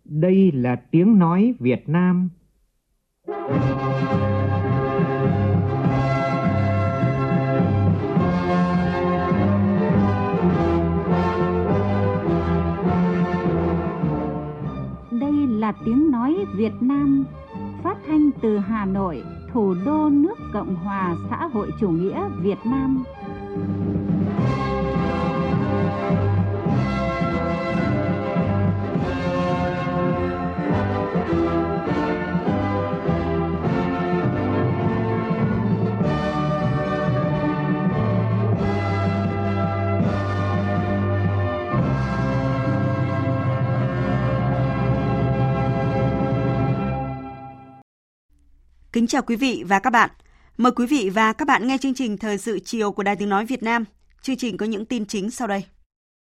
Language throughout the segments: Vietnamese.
Đây là tiếng nói Việt Nam. Đây là tiếng nói Việt Nam, phát thanh từ Hà Nội, thủ đô nước Cộng hòa xã hội chủ nghĩa Việt Nam. Kính chào quý vị và các bạn. Mời quý vị và các bạn nghe chương trình Thời sự chiều của Đài Tiếng nói Việt Nam. Chương trình có những tin chính sau đây.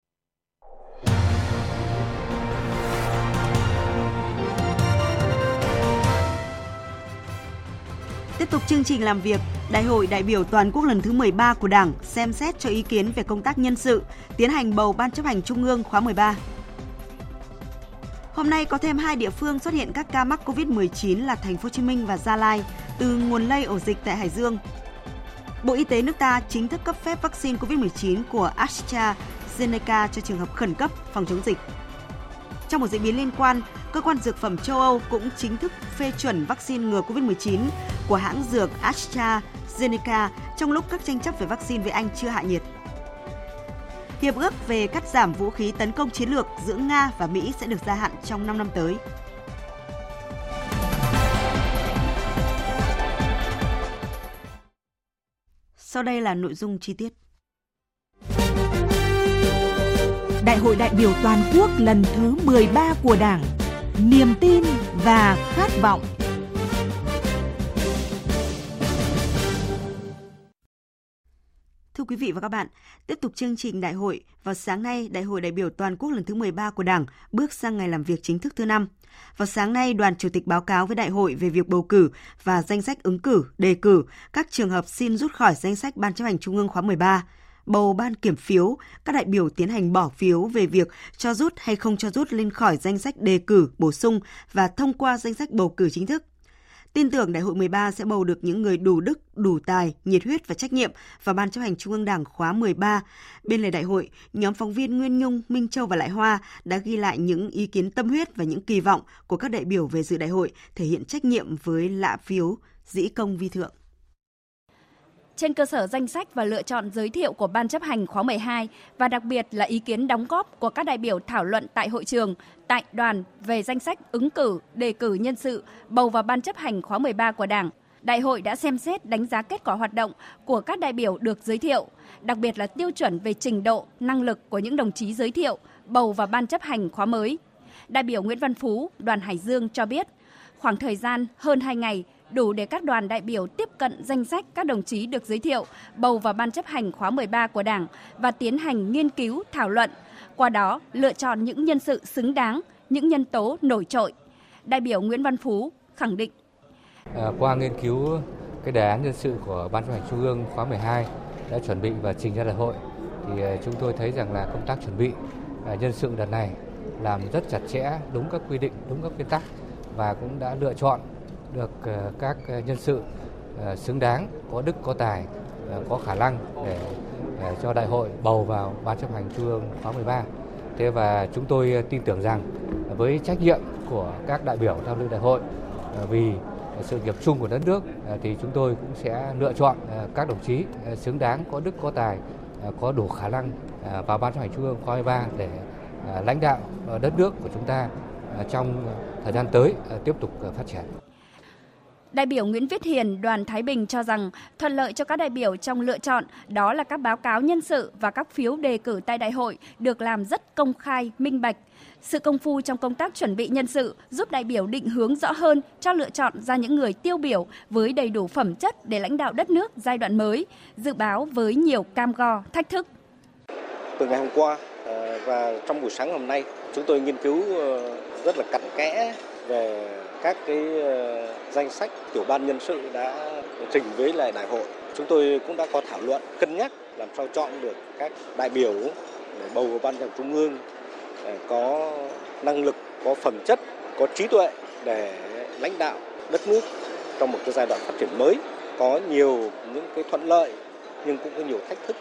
Tiếp tục chương trình làm việc, Đại hội đại biểu toàn quốc lần thứ 13 của Đảng xem xét cho ý kiến về công tác nhân sự, tiến hành bầu Ban chấp hành Trung ương khóa 13. Hôm nay có thêm 2 địa phương xuất hiện các ca mắc COVID-19 là Thành phố Hồ Chí Minh và Gia Lai từ nguồn lây ổ dịch tại Hải Dương. Bộ Y tế nước ta chính thức cấp phép vaccine COVID-19 của AstraZeneca cho trường hợp khẩn cấp phòng chống dịch. Trong một diễn biến liên quan, cơ quan dược phẩm châu Âu cũng chính thức phê chuẩn vaccine ngừa COVID-19 của hãng dược AstraZeneca trong lúc các tranh chấp về vaccine với Anh chưa hạ nhiệt. Hiệp ước về cắt giảm vũ khí tấn công chiến lược giữa Nga và Mỹ sẽ được gia hạn trong 5 năm tới. Sau đây là nội dung chi tiết. Đại hội đại biểu toàn quốc lần thứ 13 của Đảng, niềm tin và khát vọng. Thưa quý vị và các bạn, tiếp tục chương trình đại hội, vào sáng nay, Đại hội đại biểu toàn quốc lần thứ 13 của Đảng bước sang ngày làm việc chính thức thứ 5. Vào sáng nay, đoàn chủ tịch báo cáo với đại hội về việc bầu cử và danh sách ứng cử, đề cử các trường hợp xin rút khỏi danh sách Ban chấp hành Trung ương khóa 13, bầu ban kiểm phiếu, các đại biểu tiến hành bỏ phiếu về việc cho rút hay không cho rút lên khỏi danh sách đề cử, bổ sung và thông qua danh sách bầu cử chính thức. Tin tưởng Đại hội 13 sẽ bầu được những người đủ đức, đủ tài, nhiệt huyết và trách nhiệm vào Ban chấp hành Trung ương Đảng khóa 13. Bên lề đại hội, nhóm phóng viên Nguyên Nhung, Minh Châu và Lại Hoa đã ghi lại những ý kiến tâm huyết và những kỳ vọng của các đại biểu về dự đại hội, thể hiện trách nhiệm với lạ phiếu, dĩ công vi thượng. Trên cơ sở danh sách và lựa chọn giới thiệu của Ban chấp hành khóa 12 và đặc biệt là ý kiến đóng góp của các đại biểu thảo luận tại hội trường, tại đoàn về danh sách ứng cử, đề cử nhân sự bầu vào Ban chấp hành khóa 13 của Đảng, Đại hội đã xem xét đánh giá kết quả hoạt động của các đại biểu được giới thiệu, đặc biệt là tiêu chuẩn về trình độ, năng lực của những đồng chí giới thiệu bầu vào Ban chấp hành khóa mới. Đại biểu Nguyễn Văn Phú, đoàn Hải Dương cho biết, khoảng thời gian hơn 2 ngày đủ để các đoàn đại biểu tiếp cận danh sách các đồng chí được giới thiệu bầu vào Ban chấp hành khóa 13 của Đảng và tiến hành nghiên cứu, thảo luận, qua đó lựa chọn những nhân sự xứng đáng, những nhân tố nổi trội. Đại biểu Nguyễn Văn Phú khẳng định. Qua nghiên cứu cái đề án nhân sự của Ban chấp hành Trung ương khóa 12 đã chuẩn bị và trình ra đại hội, thì chúng tôi thấy rằng là công tác chuẩn bị nhân sự đợt này làm rất chặt chẽ, đúng các quy định, đúng các nguyên tắc và cũng đã lựa chọn được các nhân sự xứng đáng, có đức, có tài, có khả năng để cho đại hội bầu vào Ban chấp hành Trung ương khóa 13. Thế và chúng tôi tin tưởng rằng với trách nhiệm của các đại biểu tham dự đại hội vì sự nghiệp chung của đất nước thì chúng tôi cũng sẽ lựa chọn các đồng chí xứng đáng, có đức, có tài, có đủ khả năng vào Ban chấp hành Trung ương khóa 13 để lãnh đạo đất nước của chúng ta trong thời gian tới tiếp tục phát triển. Đại biểu Nguyễn Viết Hiền, đoàn Thái Bình cho rằng thuận lợi cho các đại biểu trong lựa chọn đó là các báo cáo nhân sự và các phiếu đề cử tại đại hội được làm rất công khai, minh bạch. Sự công phu trong công tác chuẩn bị nhân sự giúp đại biểu định hướng rõ hơn cho lựa chọn ra những người tiêu biểu với đầy đủ phẩm chất để lãnh đạo đất nước giai đoạn mới, dự báo với nhiều cam go, thách thức. Từ ngày hôm qua và trong buổi sáng hôm nay, chúng tôi nghiên cứu rất là cặn kẽ về các cái danh sách tiểu ban nhân sự đã trình với lại đại hội. Chúng tôi cũng đã có thảo luận, cân nhắc làm sao chọn được các đại biểu để bầu vào Ban chấp hành Trung ương có năng lực, có phẩm chất, có trí tuệ để lãnh đạo đất nước trong một cái giai đoạn phát triển mới, có nhiều những cái thuận lợi nhưng cũng có nhiều thách thức.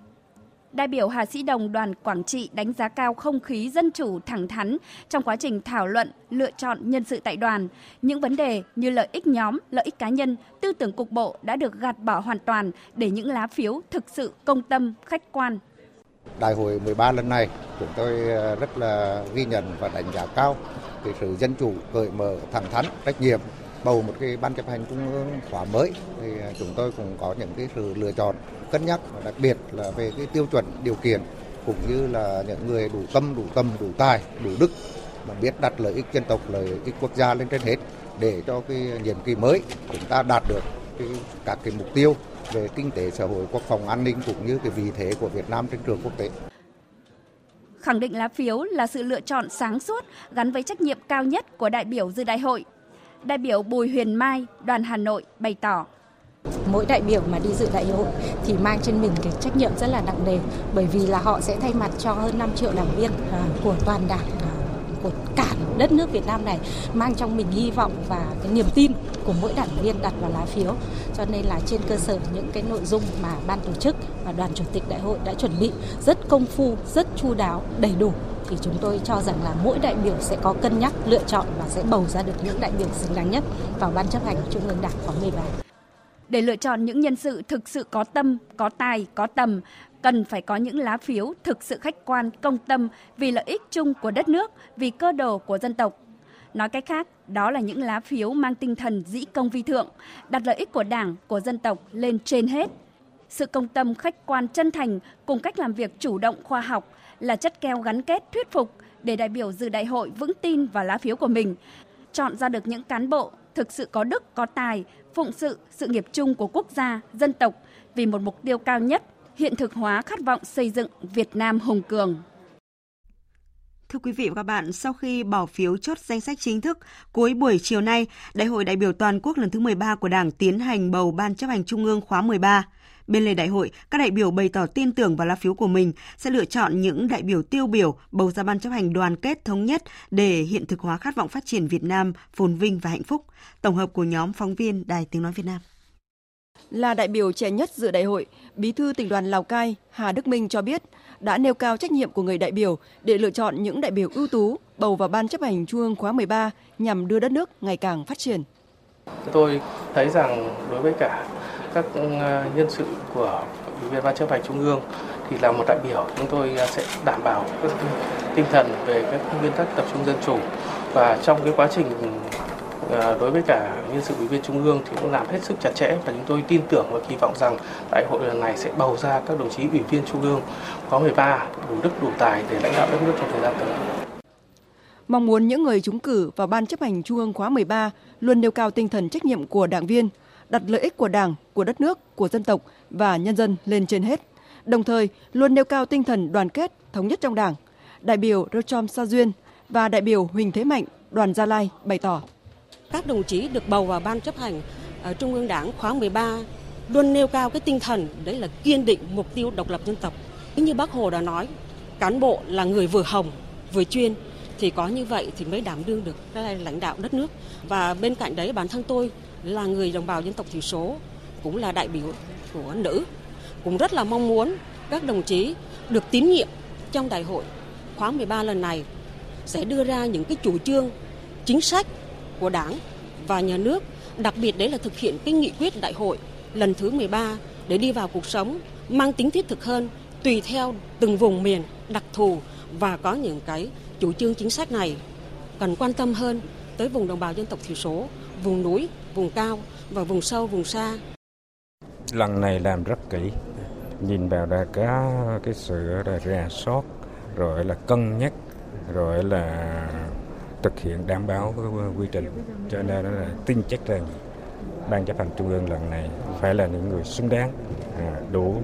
Đại biểu Hà Sĩ Đồng đoàn Quảng Trị đánh giá cao không khí dân chủ thẳng thắn trong quá trình thảo luận, lựa chọn nhân sự tại đoàn. Những vấn đề như lợi ích nhóm, lợi ích cá nhân, tư tưởng cục bộ đã được gạt bỏ hoàn toàn để những lá phiếu thực sự công tâm, khách quan. Đại hội 13 lần này chúng tôi rất là ghi nhận và đánh giá cao cái sự dân chủ, cởi mở, thẳng thắn, trách nhiệm. Bầu một cái ban chấp hành trung ương khóa mới thì chúng tôi cũng có những cái sự lựa chọn cân nhắc, đặc biệt là về cái tiêu chuẩn điều kiện cũng như là những người đủ tâm, đủ tầm, đủ tài, đủ đức mà biết đặt lợi ích dân tộc, lợi ích quốc gia lên trên hết để cho cái nhiệm kỳ mới chúng ta đạt được các cái mục tiêu về kinh tế, xã hội, quốc phòng, an ninh cũng như cái vị thế của Việt Nam trên trường quốc tế. Khẳng định lá phiếu là sự lựa chọn sáng suốt gắn với trách nhiệm cao nhất của đại biểu dự đại hội. Đại biểu Bùi Huyền Mai, đoàn Hà Nội bày tỏ. Mỗi đại biểu mà đi dự đại hội thì mang trên mình cái trách nhiệm rất là nặng nề, bởi vì là họ sẽ thay mặt cho hơn 5 triệu đảng viên của toàn đảng, của cả đất nước Việt Nam này, mang trong mình hy vọng và cái niềm tin của mỗi đảng viên đặt vào lá phiếu. Cho nên là trên cơ sở những cái nội dung mà ban tổ chức và đoàn chủ tịch đại hội đã chuẩn bị rất công phu, rất chu đáo, đầy đủ, thì chúng tôi cho rằng là mỗi đại biểu sẽ có cân nhắc, lựa chọn và sẽ bầu ra được những đại biểu xứng đáng nhất vào Ban chấp hành Trung ương Đảng khóa 13. Để lựa chọn những nhân sự thực sự có tâm, có tài, có tầm, cần phải có những lá phiếu thực sự khách quan, công tâm vì lợi ích chung của đất nước, vì cơ đồ của dân tộc. Nói cách khác, đó là những lá phiếu mang tinh thần dĩ công vi thượng, đặt lợi ích của Đảng, của dân tộc lên trên hết. Sự công tâm, khách quan, chân thành cùng cách làm việc chủ động, khoa học là chất keo gắn kết thuyết phục để đại biểu dự đại hội vững tin vào lá phiếu của mình, chọn ra được những cán bộ thực sự có đức, có tài, phụng sự nghiệp chung của quốc gia, dân tộc vì một mục tiêu cao nhất, hiện thực hóa khát vọng xây dựng Việt Nam hùng cường. Thưa quý vị và các bạn, sau khi bỏ phiếu chốt danh sách chính thức, cuối buổi chiều nay, Đại hội đại biểu toàn quốc lần thứ 13 của Đảng tiến hành bầu Ban chấp hành Trung ương khóa 13. Bên lề đại hội, các đại biểu bày tỏ tin tưởng vào lá phiếu của mình sẽ lựa chọn những đại biểu tiêu biểu bầu ra Ban chấp hành đoàn kết thống nhất để hiện thực hóa khát vọng phát triển Việt Nam phồn vinh và hạnh phúc. Tổng hợp của nhóm phóng viên Đài Tiếng nói Việt Nam. Là đại biểu trẻ nhất dự đại hội, Bí thư Tỉnh đoàn Lào Cai Hà Đức Minh cho biết đã nêu cao trách nhiệm của người đại biểu để lựa chọn những đại biểu ưu tú bầu vào Ban chấp hành Trung ương khóa 13 nhằm đưa đất nước ngày càng phát triển. Tôi thấy rằng đối với cả các nhân sự của Ủy viên Ban chấp hành Trung ương thì là một đại biểu chúng tôi sẽ đảm bảo các tinh thần về các nguyên tắc tập trung dân chủ, và trong cái quá trình đối với cả nhân sự Ủy viên Trung ương thì cũng làm hết sức chặt chẽ, và chúng tôi tin tưởng và kỳ vọng rằng đại hội lần này sẽ bầu ra các đồng chí Ủy viên Trung ương khóa 13 đủ đức đủ tài để lãnh đạo đất nước trong thời gian tới. Mong muốn những người trúng cử vào Ban chấp hành Trung ương khóa 13 luôn nêu cao tinh thần trách nhiệm của đảng viên, đặt lợi ích của Đảng, của đất nước, của dân tộc và nhân dân lên trên hết. Đồng thời, luôn nêu cao tinh thần đoàn kết, thống nhất trong Đảng. Đại biểu Rochom Sa Duyên và đại biểu Huỳnh Thế Mạnh, đoàn Gia Lai bày tỏ. Các đồng chí được bầu vào Ban chấp hành Trung ương Đảng khóa 13 luôn nêu cao cái tinh thần đấy là kiên định mục tiêu độc lập dân tộc. Như Bác Hồ đã nói, cán bộ là người vừa hồng, vừa chuyên, thì có như vậy thì mới đảm đương được cái lãnh đạo đất nước. Và bên cạnh đấy bản thân tôi là người đồng bào dân tộc thiểu số, cũng là đại biểu của nữ, cũng rất là mong muốn các đồng chí được tín nhiệm trong đại hội khóa 13 lần này sẽ đưa ra những cái chủ trương, chính sách của Đảng và nhà nước, đặc biệt đấy là thực hiện cái nghị quyết đại hội lần thứ 13 để đi vào cuộc sống, mang tính thiết thực hơn, tùy theo từng vùng miền đặc thù, và có những cái chủ trương chính sách này cần quan tâm hơn tới vùng đồng bào dân tộc thiểu số, vùng núi, vùng cao và vùng sâu, vùng xa. Lần này làm rất kỹ, nhìn vào là cái sự rà soát, rồi là cân nhắc, rồi là thực hiện đảm bảo cái quy trình, cho nên là tin chắc rằng Ban chấp hành Trung ương lần này phải là những người xứng đáng, đủ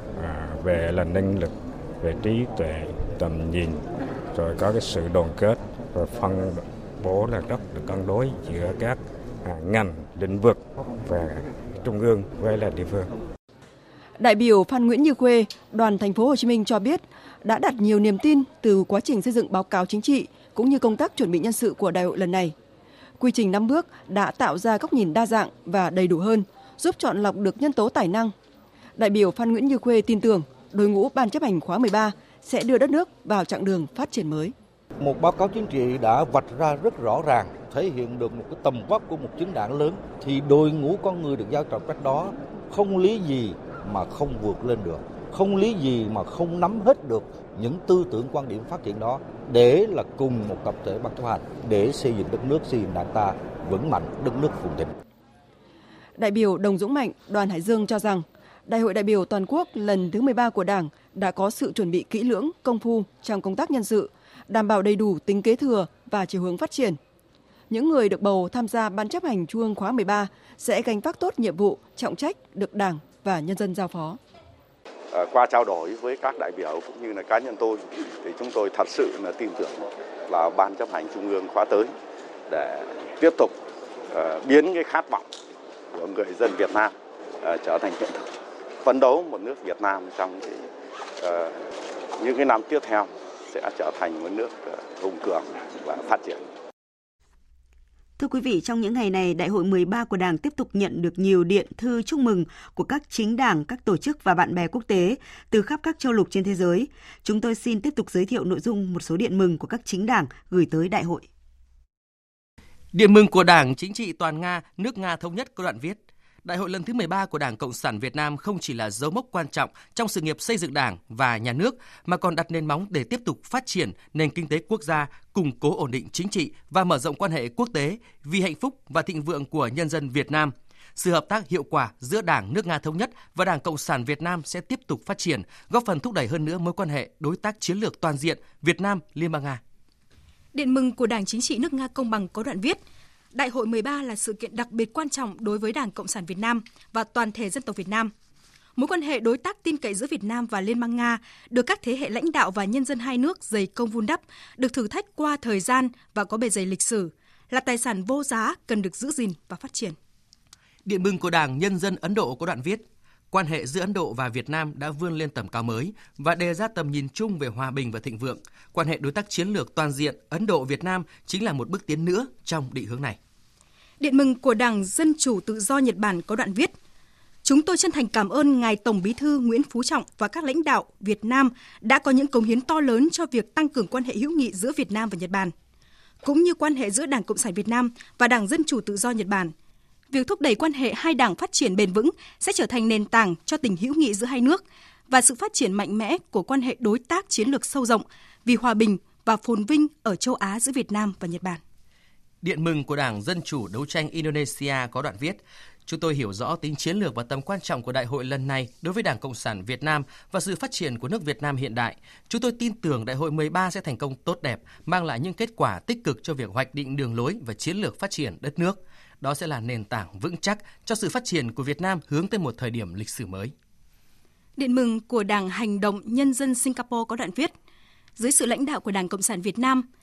về là năng lực, về trí tuệ, tầm nhìn, rồi có cái sự đoàn kết, rồi phân bố là rất là cân đối giữa các ngành, lĩnh vực và Trung ương với là địa phương. Đại biểu Phan Nguyễn Như Khuê, đoàn Thành phố Hồ Chí Minh cho biết đã đặt nhiều niềm tin từ quá trình xây dựng báo cáo chính trị cũng như công tác chuẩn bị nhân sự của đại hội lần này. Quy trình 5 bước đã tạo ra góc nhìn đa dạng và đầy đủ hơn, giúp chọn lọc được nhân tố tài năng. Đại biểu Phan Nguyễn Như Khuê tin tưởng đội ngũ Ban chấp hành khóa 13 sẽ đưa đất nước vào chặng đường phát triển mới. Một báo cáo chính trị đã vạch ra rất rõ ràng, thể hiện được một cái tầm vóc của một chính đảng lớn, thì đội ngũ con người được giao trọng trách đó không lý gì mà không vượt lên được, không lý gì mà không nắm hết được những tư tưởng quan điểm phát triển đó, để là cùng một tập thể ban chấp hành để xây dựng đất nước, xây dựng đảng ta vững mạnh, đất nước phồn thịnh. Đại biểu Đồng Dũng Mạnh, đoàn Hải Dương cho rằng Đại hội đại biểu toàn quốc lần thứ 13 của Đảng đã có sự chuẩn bị kỹ lưỡng, công phu trong công tác nhân sự, đảm bảo đầy đủ tính kế thừa và chiều hướng phát triển. Những người được bầu tham gia Ban chấp hành Trung ương khóa 13 sẽ gánh vác tốt nhiệm vụ, trọng trách được Đảng và nhân dân giao phó. Qua trao đổi với các đại biểu cũng như là cá nhân tôi thì chúng tôi thật sự là tin tưởng là Ban chấp hành Trung ương khóa tới để tiếp tục biến cái khát vọng của người dân Việt Nam trở thành hiện thực, phấn đấu một nước Việt Nam trong những cái năm tiếp theo sẽ trở thành một nước hùng cường và phát triển. Thưa quý vị, trong những ngày này, Đại hội 13 của Đảng tiếp tục nhận được nhiều điện thư chúc mừng của các chính đảng, các tổ chức và bạn bè quốc tế từ khắp các châu lục trên thế giới. Chúng tôi xin tiếp tục giới thiệu nội dung một số điện mừng của các chính đảng gửi tới Đại hội. Điện mừng của Đảng Chính trị Toàn Nga, nước Nga Thống nhất có đoạn viết: Đại hội lần thứ 13 của Đảng Cộng sản Việt Nam không chỉ là dấu mốc quan trọng trong sự nghiệp xây dựng Đảng và nhà nước, mà còn đặt nền móng để tiếp tục phát triển nền kinh tế quốc gia, củng cố ổn định chính trị và mở rộng quan hệ quốc tế vì hạnh phúc và thịnh vượng của nhân dân Việt Nam. Sự hợp tác hiệu quả giữa Đảng nước Nga Thống nhất và Đảng Cộng sản Việt Nam sẽ tiếp tục phát triển, góp phần thúc đẩy hơn nữa mối quan hệ đối tác chiến lược toàn diện Việt Nam-Liên bang Nga. Điện mừng của Đảng Chính trị nước Nga Công bằng có đoạn viết: Đại hội 13 là sự kiện đặc biệt quan trọng đối với Đảng Cộng sản Việt Nam và toàn thể dân tộc Việt Nam. Mối quan hệ đối tác tin cậy giữa Việt Nam và Liên bang Nga được các thế hệ lãnh đạo và nhân dân hai nước dày công vun đắp, được thử thách qua thời gian và có bề dày lịch sử, là tài sản vô giá cần được giữ gìn và phát triển. Điện mừng của Đảng Nhân dân Ấn Độ có đoạn viết: Quan hệ giữa Ấn Độ và Việt Nam đã vươn lên tầm cao mới và đề ra tầm nhìn chung về hòa bình và thịnh vượng. Quan hệ đối tác chiến lược toàn diện Ấn Độ-Việt Nam chính là một bước tiến nữa trong định hướng này. Điện mừng của Đảng Dân chủ Tự do Nhật Bản có đoạn viết: Chúng tôi chân thành cảm ơn Ngài Tổng Bí thư Nguyễn Phú Trọng và các lãnh đạo Việt Nam đã có những cống hiến to lớn cho việc tăng cường quan hệ hữu nghị giữa Việt Nam và Nhật Bản, cũng như quan hệ giữa Đảng Cộng sản Việt Nam và Đảng Dân chủ Tự do Nhật Bản. Việc thúc đẩy quan hệ hai đảng phát triển bền vững sẽ trở thành nền tảng cho tình hữu nghị giữa hai nước và sự phát triển mạnh mẽ của quan hệ đối tác chiến lược sâu rộng vì hòa bình và phồn vinh ở châu Á giữa Việt Nam và Nhật Bản. Điện mừng của Đảng Dân chủ Đấu tranh Indonesia có đoạn viết: Chúng tôi hiểu rõ tính chiến lược và tầm quan trọng của đại hội lần này đối với Đảng Cộng sản Việt Nam và sự phát triển của nước Việt Nam hiện đại. Chúng tôi tin tưởng đại hội 13 sẽ thành công tốt đẹp, mang lại những kết quả tích cực cho việc hoạch định đường lối và chiến lược phát triển đất nước. Đó sẽ là nền tảng vững chắc cho sự phát triển của Việt Nam hướng tới một thời điểm lịch sử mới. Điện mừng của Đảng Hành động Nhân dân Singapore có đoạn viết: Dưới sự lãnh đạo của Đảng Cộng sản Việt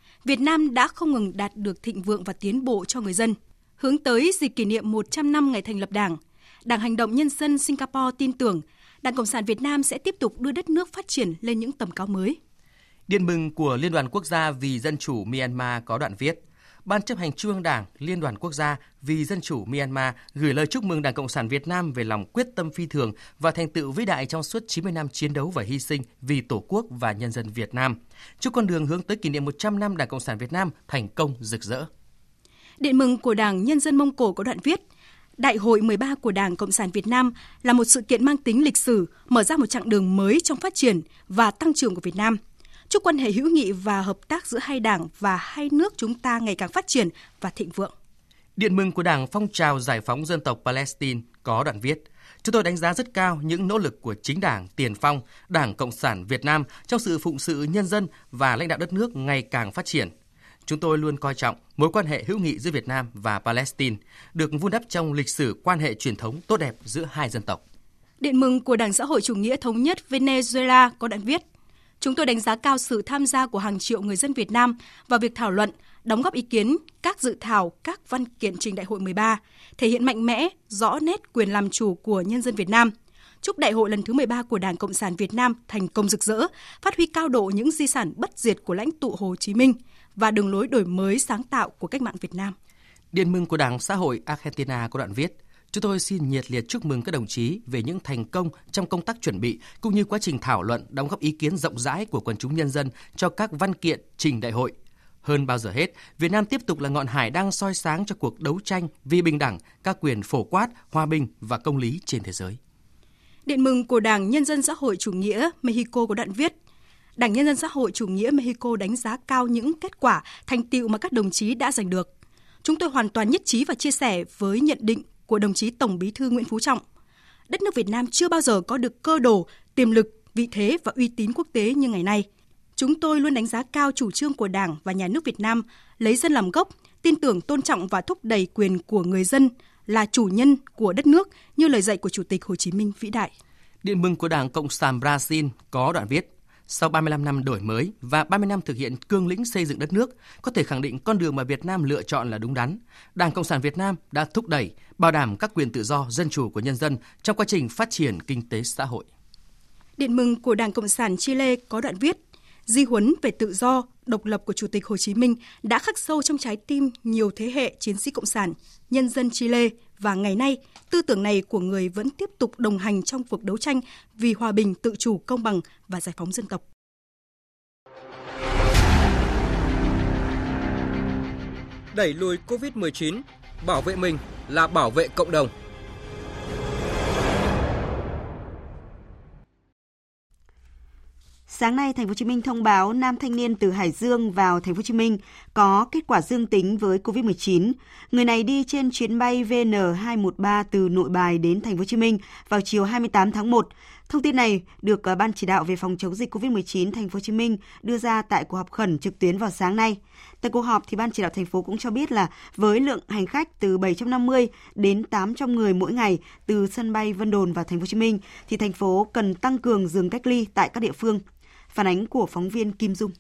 Nam đã không ngừng đạt được thịnh vượng và tiến bộ cho người dân. Hướng tới dịp kỷ niệm 100 năm ngày thành lập Đảng, Đảng Hành động Nhân dân Singapore tin tưởng Đảng Cộng sản Việt Nam sẽ tiếp tục đưa đất nước phát triển lên những tầm cao mới. Điện mừng của Liên đoàn Quốc gia vì Dân chủ Myanmar có đoạn viết: Ban chấp hành Trung ương Đảng, Liên đoàn Quốc gia vì Dân chủ Myanmar gửi lời chúc mừng Đảng Cộng sản Việt Nam về lòng quyết tâm phi thường và thành tựu vĩ đại trong suốt 90 năm chiến đấu và hy sinh vì Tổ quốc và nhân dân Việt Nam. Chúc con đường hướng tới kỷ niệm 100 năm Đảng Cộng sản Việt Nam thành công rực rỡ. Điện mừng của Đảng Nhân dân Mông Cổ có đoạn viết: Đại hội 13 của Đảng Cộng sản Việt Nam là một sự kiện mang tính lịch sử, mở ra một chặng đường mới trong phát triển và tăng trưởng của Việt Nam. Chúc quan hệ hữu nghị và hợp tác giữa hai đảng và hai nước chúng ta ngày càng phát triển và thịnh vượng. Điện mừng của Đảng Phong trào Giải phóng Dân tộc Palestine có đoạn viết: Chúng tôi đánh giá rất cao những nỗ lực của chính Đảng tiền phong, Đảng Cộng sản Việt Nam trong sự phụng sự nhân dân và lãnh đạo đất nước ngày càng phát triển. Chúng tôi luôn coi trọng mối quan hệ hữu nghị giữa Việt Nam và Palestine, được vun đắp trong lịch sử quan hệ truyền thống tốt đẹp giữa hai dân tộc. Điện mừng của Đảng Xã hội Chủ nghĩa Thống nhất Venezuela có đoạn viết: Chúng tôi đánh giá cao sự tham gia của hàng triệu người dân Việt Nam vào việc thảo luận, đóng góp ý kiến, các dự thảo, các văn kiện trình Đại hội 13, thể hiện mạnh mẽ, rõ nét quyền làm chủ của nhân dân Việt Nam. Chúc Đại hội lần thứ 13 của Đảng Cộng sản Việt Nam thành công rực rỡ, phát huy cao độ những di sản bất diệt của lãnh tụ Hồ Chí Minh và đường lối đổi mới sáng tạo của cách mạng Việt Nam. Điện mừng của Đảng Xã hội Argentina có đoạn viết: Chúng tôi xin nhiệt liệt chúc mừng các đồng chí về những thành công trong công tác chuẩn bị cũng như quá trình thảo luận, đóng góp ý kiến rộng rãi của quần chúng nhân dân cho các văn kiện trình đại hội. Hơn bao giờ hết, Việt Nam tiếp tục là ngọn hải đăng soi sáng cho cuộc đấu tranh vì bình đẳng, các quyền phổ quát, hòa bình và công lý trên thế giới. Điện mừng của Đảng Nhân dân Xã hội Chủ nghĩa Mexico có đoạn viết: Đảng Nhân dân Xã hội Chủ nghĩa Mexico đánh giá cao những kết quả, thành tựu mà các đồng chí đã giành được. Chúng tôi hoàn toàn nhất trí và chia sẻ với nhận định của đồng chí Tổng Bí thư Nguyễn Phú Trọng. Đất nước Việt Nam chưa bao giờ có được cơ đồ, tiềm lực, vị thế và uy tín quốc tế như ngày nay. Chúng tôi luôn đánh giá cao chủ trương của Đảng và Nhà nước Việt Nam, lấy dân làm gốc, tin tưởng, tôn trọng và thúc đẩy quyền của người dân, là chủ nhân của đất nước như lời dạy của Chủ tịch Hồ Chí Minh vĩ đại. Điện mừng của Đảng Cộng sản Brazil có đoạn viết: Sau 35 năm đổi mới và 30 năm thực hiện cương lĩnh xây dựng đất nước, có thể khẳng định con đường mà Việt Nam lựa chọn là đúng đắn. Đảng Cộng sản Việt Nam đã thúc đẩy, bảo đảm các quyền tự do, dân chủ của nhân dân trong quá trình phát triển kinh tế xã hội. Điện mừng của Đảng Cộng sản Chile có đoạn viết: Di huấn về tự do, độc lập của Chủ tịch Hồ Chí Minh đã khắc sâu trong trái tim nhiều thế hệ chiến sĩ Cộng sản, nhân dân Chile, và ngày nay, tư tưởng này của người vẫn tiếp tục đồng hành trong cuộc đấu tranh vì hòa bình, tự chủ, công bằng và giải phóng dân tộc. Đẩy lùi Covid-19, bảo vệ mình là bảo vệ cộng đồng. Sáng nay, Thành phố Hồ Chí Minh thông báo nam thanh niên từ Hải Dương vào Thành phố Hồ Chí Minh có kết quả dương tính với Covid-19. Người này đi trên chuyến bay VN213 từ Nội Bài đến Thành phố Hồ Chí Minh vào chiều 28 tháng 1. Thông tin này được Ban chỉ đạo về phòng chống dịch Covid-19 Thành phố Hồ Chí Minh đưa ra tại cuộc họp khẩn trực tuyến vào sáng nay. Tại cuộc họp thì Ban chỉ đạo thành phố cũng cho biết là với lượng hành khách từ 750 đến 800 người mỗi ngày từ sân bay Vân Đồn vào Thành phố Hồ Chí Minh thì thành phố cần tăng cường giường cách ly tại các địa phương. Phản ánh của phóng viên Kim Dung.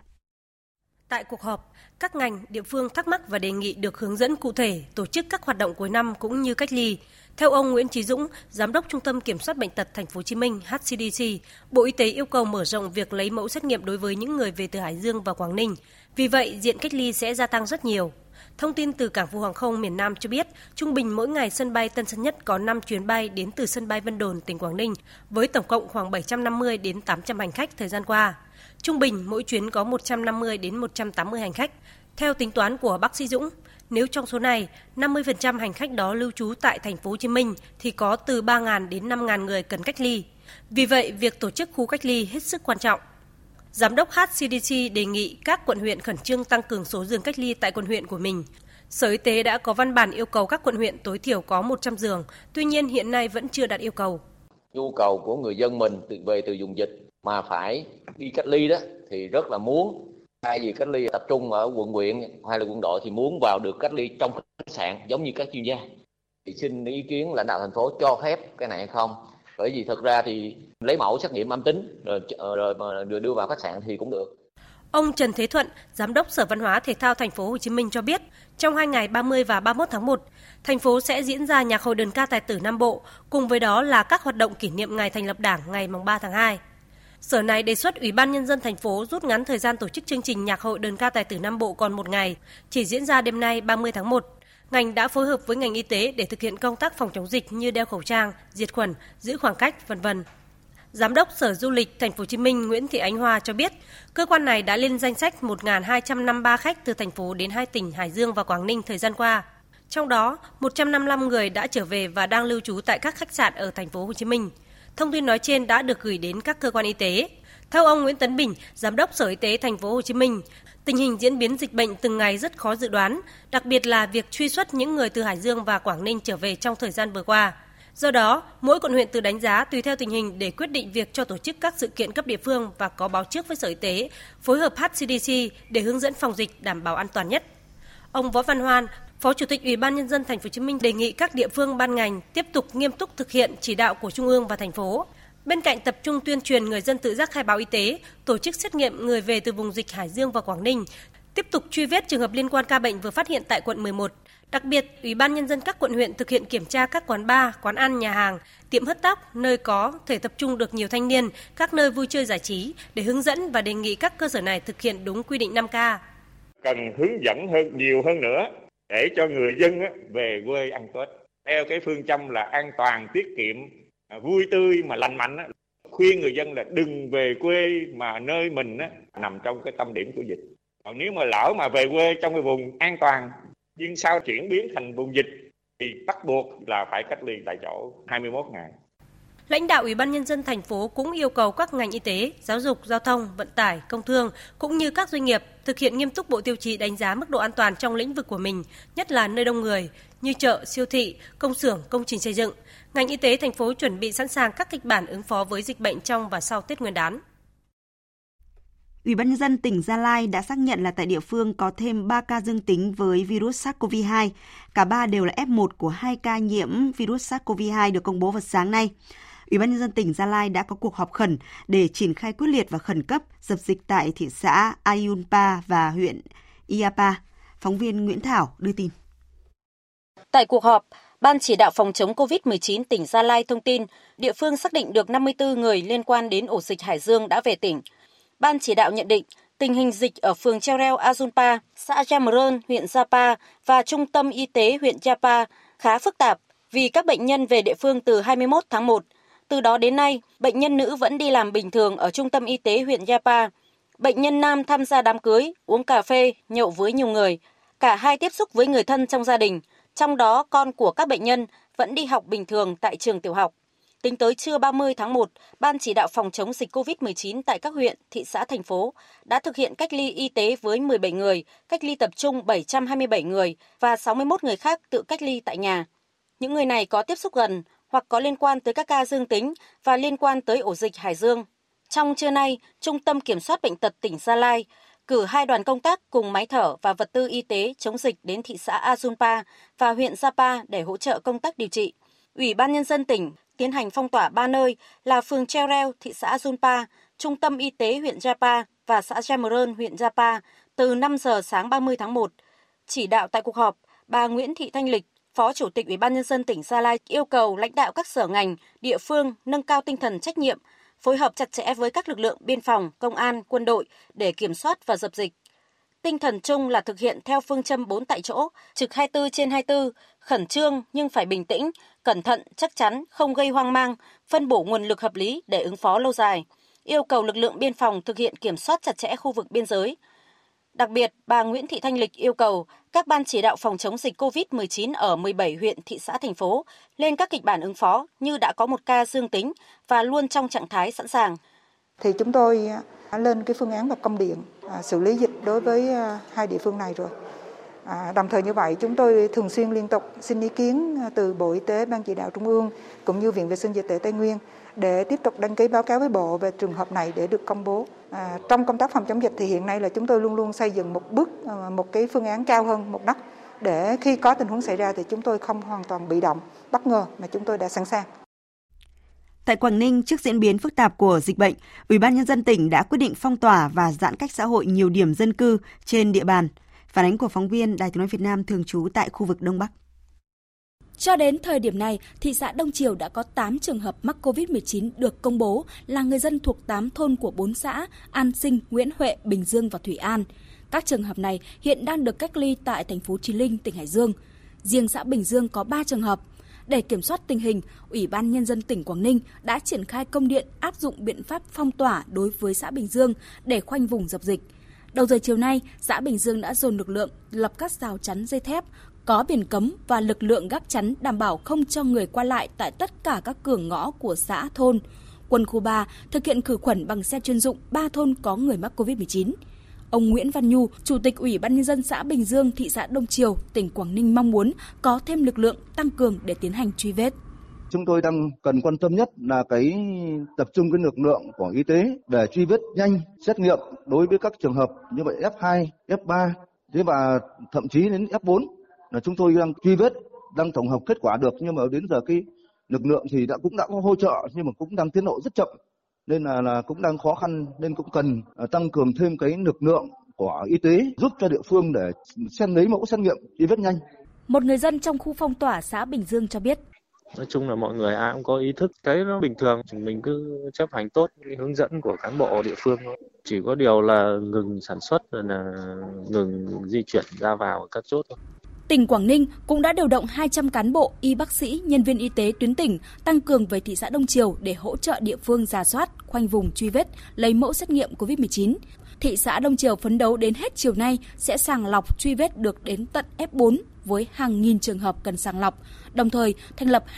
Tại cuộc họp, các ngành, địa phương thắc mắc và đề nghị được hướng dẫn cụ thể tổ chức các hoạt động cuối năm cũng như cách ly. Theo ông Nguyễn Chí Dũng, Giám đốc Trung tâm Kiểm soát Bệnh tật Thành phố Hồ Chí Minh (HCDC), Bộ Y tế yêu cầu mở rộng việc lấy mẫu xét nghiệm đối với những người về từ Hải Dương và Quảng Ninh. Vì vậy, diện cách ly sẽ gia tăng rất nhiều. Thông tin từ Cảng vụ Hàng không miền Nam cho biết, trung bình mỗi ngày sân bay Tân Sơn Nhất có 5 chuyến bay đến từ sân bay Vân Đồn, tỉnh Quảng Ninh, với tổng cộng khoảng 750 đến 800 hành khách thời gian qua. Trung bình mỗi chuyến có 150 đến 180 hành khách. Theo tính toán của bác sĩ Dũng, nếu trong số này 50% hành khách đó lưu trú tại Thành phố Hồ Chí Minh thì có từ 3.000 đến 5.000 người cần cách ly. Vì vậy, việc tổ chức khu cách ly hết sức quan trọng. Giám đốc HCDC đề nghị các quận huyện khẩn trương tăng cường số giường cách ly tại quận huyện của mình. Sở Y tế đã có văn bản yêu cầu các quận huyện tối thiểu có 100 giường, tuy nhiên hiện nay vẫn chưa đạt yêu cầu. Nhu cầu của người dân mình về từ vùng dịch mà phải đi cách ly đó thì rất là muốn. Thay vì cách ly tập trung ở quận huyện hay là quận đội thì muốn vào được cách ly trong khách sạn giống như các chuyên gia. Thì xin ý kiến lãnh đạo thành phố cho phép cái này hay không? Bởi vì thực ra thì lấy mẫu xét nghiệm âm tính rồi đưa vào khách sạn thì cũng được. Ông Trần Thế Thuận, Giám đốc Sở Văn hóa Thể thao Thành phố Hồ Chí Minh cho biết, trong 2 ngày 30 và 31 tháng 1, thành phố sẽ diễn ra nhạc hội đờn ca tài tử Nam Bộ, cùng với đó là các hoạt động kỷ niệm ngày thành lập Đảng ngày 3 tháng 2. Sở này đề xuất Ủy ban Nhân dân thành phố rút ngắn thời gian tổ chức chương trình nhạc hội đờn ca tài tử Nam Bộ còn 1 ngày, chỉ diễn ra đêm nay 30 tháng 1. Ngành đã phối hợp với ngành y tế để thực hiện công tác phòng chống dịch như đeo khẩu trang, diệt khuẩn, giữ khoảng cách, v.v. Giám đốc Sở Du lịch Thành phố Hồ Chí Minh Nguyễn Thị Ánh Hoa cho biết, cơ quan này đã lên danh sách 1.253 khách từ thành phố đến 2 tỉnh Hải Dương và Quảng Ninh thời gian qua. Trong đó, 155 người đã trở về và đang lưu trú tại các khách sạn ở Thành phố Hồ Chí Minh. Thông tin nói trên đã được gửi đến các cơ quan y tế. Theo ông Nguyễn Tấn Bình, Giám đốc Sở Y tế Thành phố Hồ Chí Minh, tình hình diễn biến dịch bệnh từng ngày rất khó dự đoán, đặc biệt là việc truy xuất những người từ Hải Dương và Quảng Ninh trở về trong thời gian vừa qua. Do đó, mỗi quận huyện tự đánh giá tùy theo tình hình để quyết định việc cho tổ chức các sự kiện cấp địa phương và có báo trước với Sở Y tế, phối hợp HCDC để hướng dẫn phòng dịch đảm bảo an toàn nhất. Ông Võ Văn Hoan, Phó Chủ tịch Ủy ban Nhân dân Thành phố Hồ Chí Minh đề nghị các địa phương ban ngành tiếp tục nghiêm túc thực hiện chỉ đạo của Trung ương và thành phố. Bên cạnh tập trung tuyên truyền người dân tự giác khai báo y tế, tổ chức xét nghiệm người về từ vùng dịch Hải Dương và Quảng Ninh, tiếp tục truy vết trường hợp liên quan ca bệnh vừa phát hiện tại quận 11. Đặc biệt, Ủy ban Nhân dân các quận huyện thực hiện kiểm tra các quán bar, quán ăn, nhà hàng, tiệm hớt tóc, nơi có thể tập trung được nhiều thanh niên, các nơi vui chơi giải trí để hướng dẫn và đề nghị các cơ sở này thực hiện đúng quy định 5K. cần hướng dẫn nhiều hơn nữa để cho người dân về quê ăn Tết theo cái phương châm là an toàn, tiết kiệm, vui tươi mà lành mạnh. Khuyên người dân là đừng về quê mà nơi mình nằm trong cái tâm điểm của dịch. Còn nếu mà lỡ mà về quê trong cái vùng an toàn nhưng sau chuyển biến thành vùng dịch thì bắt buộc là phải cách ly tại chỗ 21 ngày. Lãnh đạo Ủy ban Nhân dân thành phố cũng yêu cầu các ngành y tế, giáo dục, giao thông, vận tải, công thương cũng như các doanh nghiệp thực hiện nghiêm túc bộ tiêu chí đánh giá mức độ an toàn trong lĩnh vực của mình, nhất là nơi đông người như chợ, siêu thị, công xưởng, công trình xây dựng. Ngành y tế thành phố chuẩn bị sẵn sàng các kịch bản ứng phó với dịch bệnh trong và sau Tết Nguyên đán. Ủy ban Nhân dân tỉnh Gia Lai đã xác nhận là tại địa phương có thêm 3 ca dương tính với virus SARS-CoV-2. Cả 3 đều là F1 của 2 ca nhiễm virus SARS-CoV-2 được công bố vào sáng nay. Ủy ban Nhân dân tỉnh Gia Lai đã có cuộc họp khẩn để triển khai quyết liệt và khẩn cấp dập dịch tại thị xã Ayunpa và huyện Iapa. Phóng viên Nguyễn Thảo đưa tin. Tại cuộc họp, Ban chỉ đạo phòng chống COVID-19 tỉnh Gia Lai thông tin địa phương xác định được 54 người liên quan đến ổ dịch Hải Dương đã về tỉnh. Ban chỉ đạo nhận định tình hình dịch ở phường Cheo Reo Ayunpa, xã Jamron, huyện Sapa và trung tâm y tế huyện Yapa khá phức tạp vì các bệnh nhân về địa phương từ 21 tháng 1. Từ đó đến nay, bệnh nhân nữ vẫn đi làm bình thường ở trung tâm y tế huyện Yapa. Bệnh nhân nam tham gia đám cưới, uống cà phê, nhậu với nhiều người. Cả hai tiếp xúc với người thân trong gia đình. Trong đó, con của các bệnh nhân vẫn đi học bình thường tại trường tiểu học. Tính tới trưa 30 tháng 1, Ban chỉ đạo phòng chống dịch COVID-19 tại các huyện, thị xã, thành phố đã thực hiện cách ly y tế với 17 người, cách ly tập trung 727 người và 61 người khác tự cách ly tại nhà. Những người này có tiếp xúc gần hoặc có liên quan tới các ca dương tính và liên quan tới ổ dịch Hải Dương. Trong trưa nay, Trung tâm Kiểm soát Bệnh tật tỉnh Gia Lai cử 2 đoàn công tác cùng máy thở và vật tư y tế chống dịch đến thị xã Ayunpa và huyện Sapa để hỗ trợ công tác điều trị. Ủy ban Nhân dân tỉnh tiến hành phong tỏa 3 nơi là phường Cheo Reo, thị xã Ayunpa, Trung tâm y tế huyện Yapa và xã Jamron, huyện Yapa từ 5 giờ sáng 30 tháng 1. Chỉ đạo tại cuộc họp, bà Nguyễn Thị Thanh Lịch, Phó Chủ tịch Ủy ban Nhân dân tỉnh Gia Lai yêu cầu lãnh đạo các sở ngành, địa phương nâng cao tinh thần trách nhiệm, phối hợp chặt chẽ với các lực lượng biên phòng, công an, quân đội để kiểm soát và dập dịch. Tinh thần chung là thực hiện theo phương châm 4 tại chỗ, trực 24/24, khẩn trương nhưng phải bình tĩnh, cẩn thận, chắc chắn, không gây hoang mang, phân bổ nguồn lực hợp lý để ứng phó lâu dài. Yêu cầu lực lượng biên phòng thực hiện kiểm soát chặt chẽ khu vực biên giới. Đặc biệt, bà Nguyễn Thị Thanh Lịch yêu cầu các ban chỉ đạo phòng chống dịch COVID-19 ở 17 huyện, thị xã, thành phố lên các kịch bản ứng phó như đã có một ca dương tính và luôn trong trạng thái sẵn sàng. Thì chúng tôi lên cái phương án và công điện xử lý dịch đối với 2 địa phương này rồi. Đồng thời như vậy, chúng tôi thường xuyên liên tục xin ý kiến từ Bộ Y tế, Ban chỉ đạo Trung ương cũng như Viện Vệ sinh Dịch tễ Tây Nguyên để tiếp tục đăng ký báo cáo với Bộ về trường hợp này để được công bố. Trong công tác phòng chống dịch thì hiện nay là chúng tôi luôn luôn xây dựng một cái phương án cao hơn một nấc để khi có tình huống xảy ra thì chúng tôi không hoàn toàn bị động, bất ngờ mà chúng tôi đã sẵn sàng. Tại Quảng Ninh, trước diễn biến phức tạp của dịch bệnh, Ủy ban Nhân dân tỉnh đã quyết định phong tỏa và giãn cách xã hội nhiều điểm dân cư trên địa bàn. Phản ánh của phóng viên Đài Tiếng nói Việt Nam thường trú tại khu vực Đông Bắc. Cho đến thời điểm này, thị xã Đông Triều đã có 8 trường hợp mắc COVID-19 được công bố là người dân thuộc 8 thôn của 4 xã An Sinh, Nguyễn Huệ, Bình Dương và Thủy An. Các trường hợp này hiện đang được cách ly tại thành phố Chí Linh, tỉnh Hải Dương. Riêng xã Bình Dương có 3 trường hợp. Để kiểm soát tình hình, Ủy ban Nhân dân tỉnh Quảng Ninh đã triển khai công điện áp dụng biện pháp phong tỏa đối với xã Bình Dương để khoanh vùng dập dịch. Đầu giờ chiều nay, xã Bình Dương đã dồn lực lượng lập các rào chắn dây thép, có biển cấm và lực lượng gác chắn đảm bảo không cho người qua lại tại tất cả các cửa ngõ của xã, thôn. Quân khu 3 thực hiện khử khuẩn bằng xe chuyên dụng 3 thôn có người mắc COVID-19. Ông Nguyễn Văn Nhu, Chủ tịch Ủy ban Nhân dân xã Bình Dương, thị xã Đông Triều, tỉnh Quảng Ninh mong muốn có thêm lực lượng tăng cường để tiến hành truy vết. Chúng tôi đang cần quan tâm nhất là cái tập trung cái lực lượng của y tế để truy vết nhanh, xét nghiệm đối với các trường hợp như vậy F2, F3, thế và thậm chí đến F4 là chúng tôi đang truy vết, đang tổng hợp kết quả được, nhưng mà đến giờ cái lực lượng thì cũng đã có hỗ trợ nhưng mà cũng đang tiến độ rất chậm nên là cũng đang khó khăn, nên cũng cần tăng cường thêm cái lực lượng của y tế giúp cho địa phương để lấy mẫu xét nghiệm truy vết nhanh. Một người dân trong khu phong tỏa xã Bình Dương cho biết. Nói chung là mọi người ai cũng có ý thức, thấy nó bình thường, mình cứ chấp hành tốt cái hướng dẫn của cán bộ địa phương thôi. Chỉ có điều là ngừng sản xuất rồi là ngừng di chuyển ra vào các chốt thôi. Tỉnh Quảng Ninh cũng đã điều động 200 cán bộ, y bác sĩ, nhân viên y tế tuyến tỉnh tăng cường về thị xã Đông Triều để hỗ trợ địa phương rà soát, khoanh vùng truy vết, lấy mẫu xét nghiệm COVID-19. Thị xã Đông Triều phấn đấu đến hết chiều nay sẽ sàng lọc truy vết được đến tận F4 với hàng nghìn trường hợp cần sàng lọc, đồng thời thành lập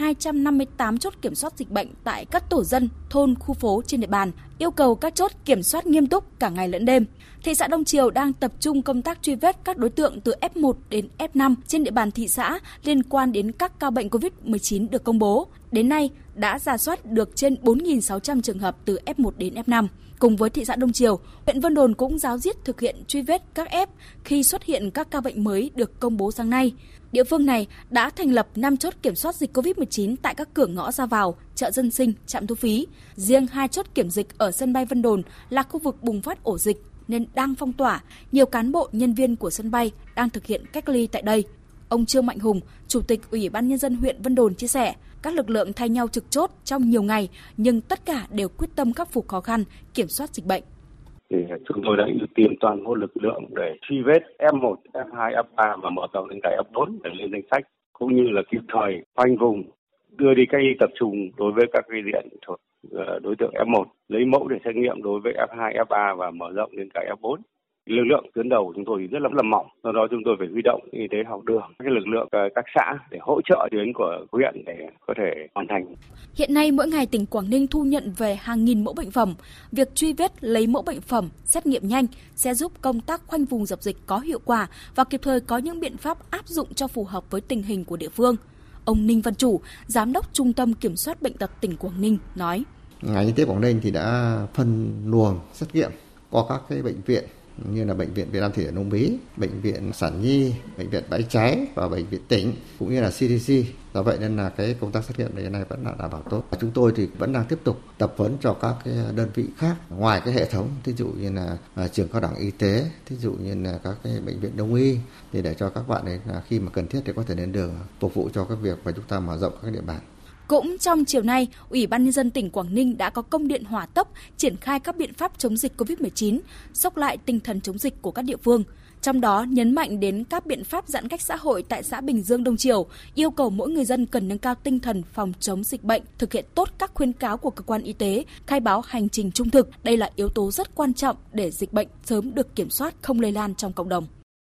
258 chốt kiểm soát dịch bệnh tại các tổ dân, thôn, khu phố trên địa bàn, yêu cầu các chốt kiểm soát nghiêm túc cả ngày lẫn đêm. Thị xã Đông Triều đang tập trung công tác truy vết các đối tượng từ F1 đến F5 trên địa bàn thị xã liên quan đến các ca bệnh COVID-19 được công bố. Đến nay, đã rà soát được trên 4.600 trường hợp từ F1 đến F5. Cùng với thị xã Đông Triều, huyện Vân Đồn cũng ráo riết thực hiện truy vết các F khi xuất hiện các ca bệnh mới được công bố sáng nay. Địa phương này đã thành lập 5 chốt kiểm soát dịch COVID-19 tại các cửa ngõ ra vào, chợ dân sinh, trạm thu phí. Riêng 2 chốt kiểm dịch ở sân bay Vân Đồn là khu vực bùng phát ổ dịch nên đang phong tỏa. Nhiều cán bộ, nhân viên của sân bay đang thực hiện cách ly tại đây. Ông Trương Mạnh Hùng, Chủ tịch Ủy ban Nhân dân huyện Vân Đồn chia sẻ, các lực lượng thay nhau trực chốt trong nhiều ngày, nhưng tất cả đều quyết tâm khắc phục khó khăn, kiểm soát dịch bệnh. Thì chúng tôi đã ưu tiên toàn bộ lực lượng để truy vết F1, F2, F3 và mở rộng đến cả F4 để lên danh sách, cũng như là kịp thời khoanh vùng, đưa đi cách ly tập trung đối với các cái diện thuộc đối tượng F1, lấy mẫu để xét nghiệm đối với F2, F3 và mở rộng đến cả F4. Lực lượng tuyến đầu chúng tôi rất là mỏng, do đó chúng tôi phải huy động y tế học đường, các lực lượng các xã để hỗ trợ tuyến của huyện để có thể hoàn thành. Hiện nay mỗi ngày tỉnh Quảng Ninh thu nhận về hàng nghìn mẫu bệnh phẩm. Việc truy vết, lấy mẫu bệnh phẩm, xét nghiệm nhanh sẽ giúp công tác khoanh vùng dập dịch có hiệu quả và kịp thời có những biện pháp áp dụng cho phù hợp với tình hình của địa phương. Ông Ninh Văn Chủ, Giám đốc Trung tâm Kiểm soát Bệnh tật tỉnh Quảng Ninh nói: Ngành y tế Quảng Ninh thì đã phân luồng xét nghiệm qua các cái bệnh viện như là Bệnh viện Việt Nam Thủy Điển Uông Bí, Bệnh viện Sản Nhi, Bệnh viện Bãi Cháy và Bệnh viện tỉnh cũng như là CDC. Do vậy nên là cái công tác xét nghiệm này vẫn là đảm bảo tốt. Chúng tôi thì vẫn đang tiếp tục tập huấn cho các cái đơn vị khác ngoài cái hệ thống, ví dụ như là trường cao đẳng y tế, ví dụ như là các cái bệnh viện đông y, thì để cho các bạn ấy là khi mà cần thiết thì có thể đến đường phục vụ cho cái việc mà chúng ta mở rộng các địa bàn. Cũng trong chiều nay, Ủy ban Nhân dân tỉnh Quảng Ninh đã có công điện hỏa tốc triển khai các biện pháp chống dịch COVID-19, xốc lại tinh thần chống dịch của các địa phương. Trong đó nhấn mạnh đến các biện pháp giãn cách xã hội tại xã Bình Dương Đông Triều, yêu cầu mỗi người dân cần nâng cao tinh thần phòng chống dịch bệnh, thực hiện tốt các khuyến cáo của cơ quan y tế, khai báo hành trình trung thực. Đây là yếu tố rất quan trọng để dịch bệnh sớm được kiểm soát, không lây lan trong cộng đồng.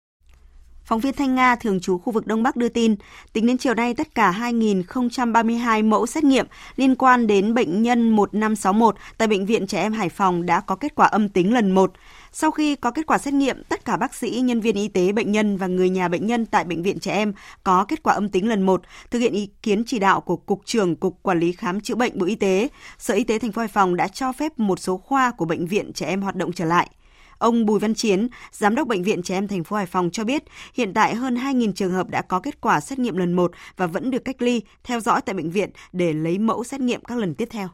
Phóng viên Thanh Nga thường trú khu vực Đông Bắc đưa tin, tính đến chiều nay tất cả 2.032 mẫu xét nghiệm liên quan đến bệnh nhân 1561 tại Bệnh viện Trẻ Em Hải Phòng đã có kết quả âm tính lần 1. Sau khi có kết quả xét nghiệm, tất cả bác sĩ, nhân viên y tế, bệnh nhân và người nhà bệnh nhân tại Bệnh viện Trẻ Em có kết quả âm tính lần 1, thực hiện ý kiến chỉ đạo của Cục trưởng Cục Quản lý Khám chữa bệnh Bộ Y tế. Sở Y tế thành phố Hải Phòng đã cho phép một số khoa của Bệnh viện Trẻ Em hoạt động trở lại. Ông Bùi Văn Chiến, Giám đốc Bệnh viện Trẻ Em thành phố Hải Phòng cho biết, hiện tại hơn 2.000 trường hợp đã có kết quả xét nghiệm lần 1 và vẫn được cách ly, theo dõi tại bệnh viện để lấy mẫu xét nghiệm các lần tiếp theo.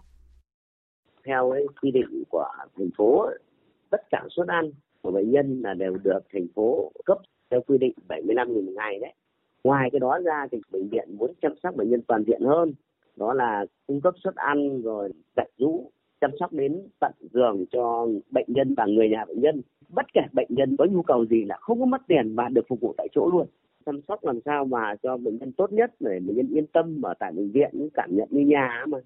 Theo quy định của thành phố, tất cả suất ăn của bệnh nhân là đều được thành phố cấp theo quy định 75.000 một ngày đấy. Ngoài cái đó ra thì bệnh viện muốn chăm sóc bệnh nhân toàn diện hơn, đó là cung cấp suất ăn rồi giặt giũ, chăm sóc đến tận giường cho bệnh nhân và người nhà bệnh nhân. Bất kể bệnh nhân có nhu cầu gì là không có mất tiền và được phục vụ tại chỗ luôn. Chăm sóc làm sao mà cho bệnh nhân tốt nhất để bệnh nhân yên tâm ở tại bệnh viện, cảm nhận như nhà mà.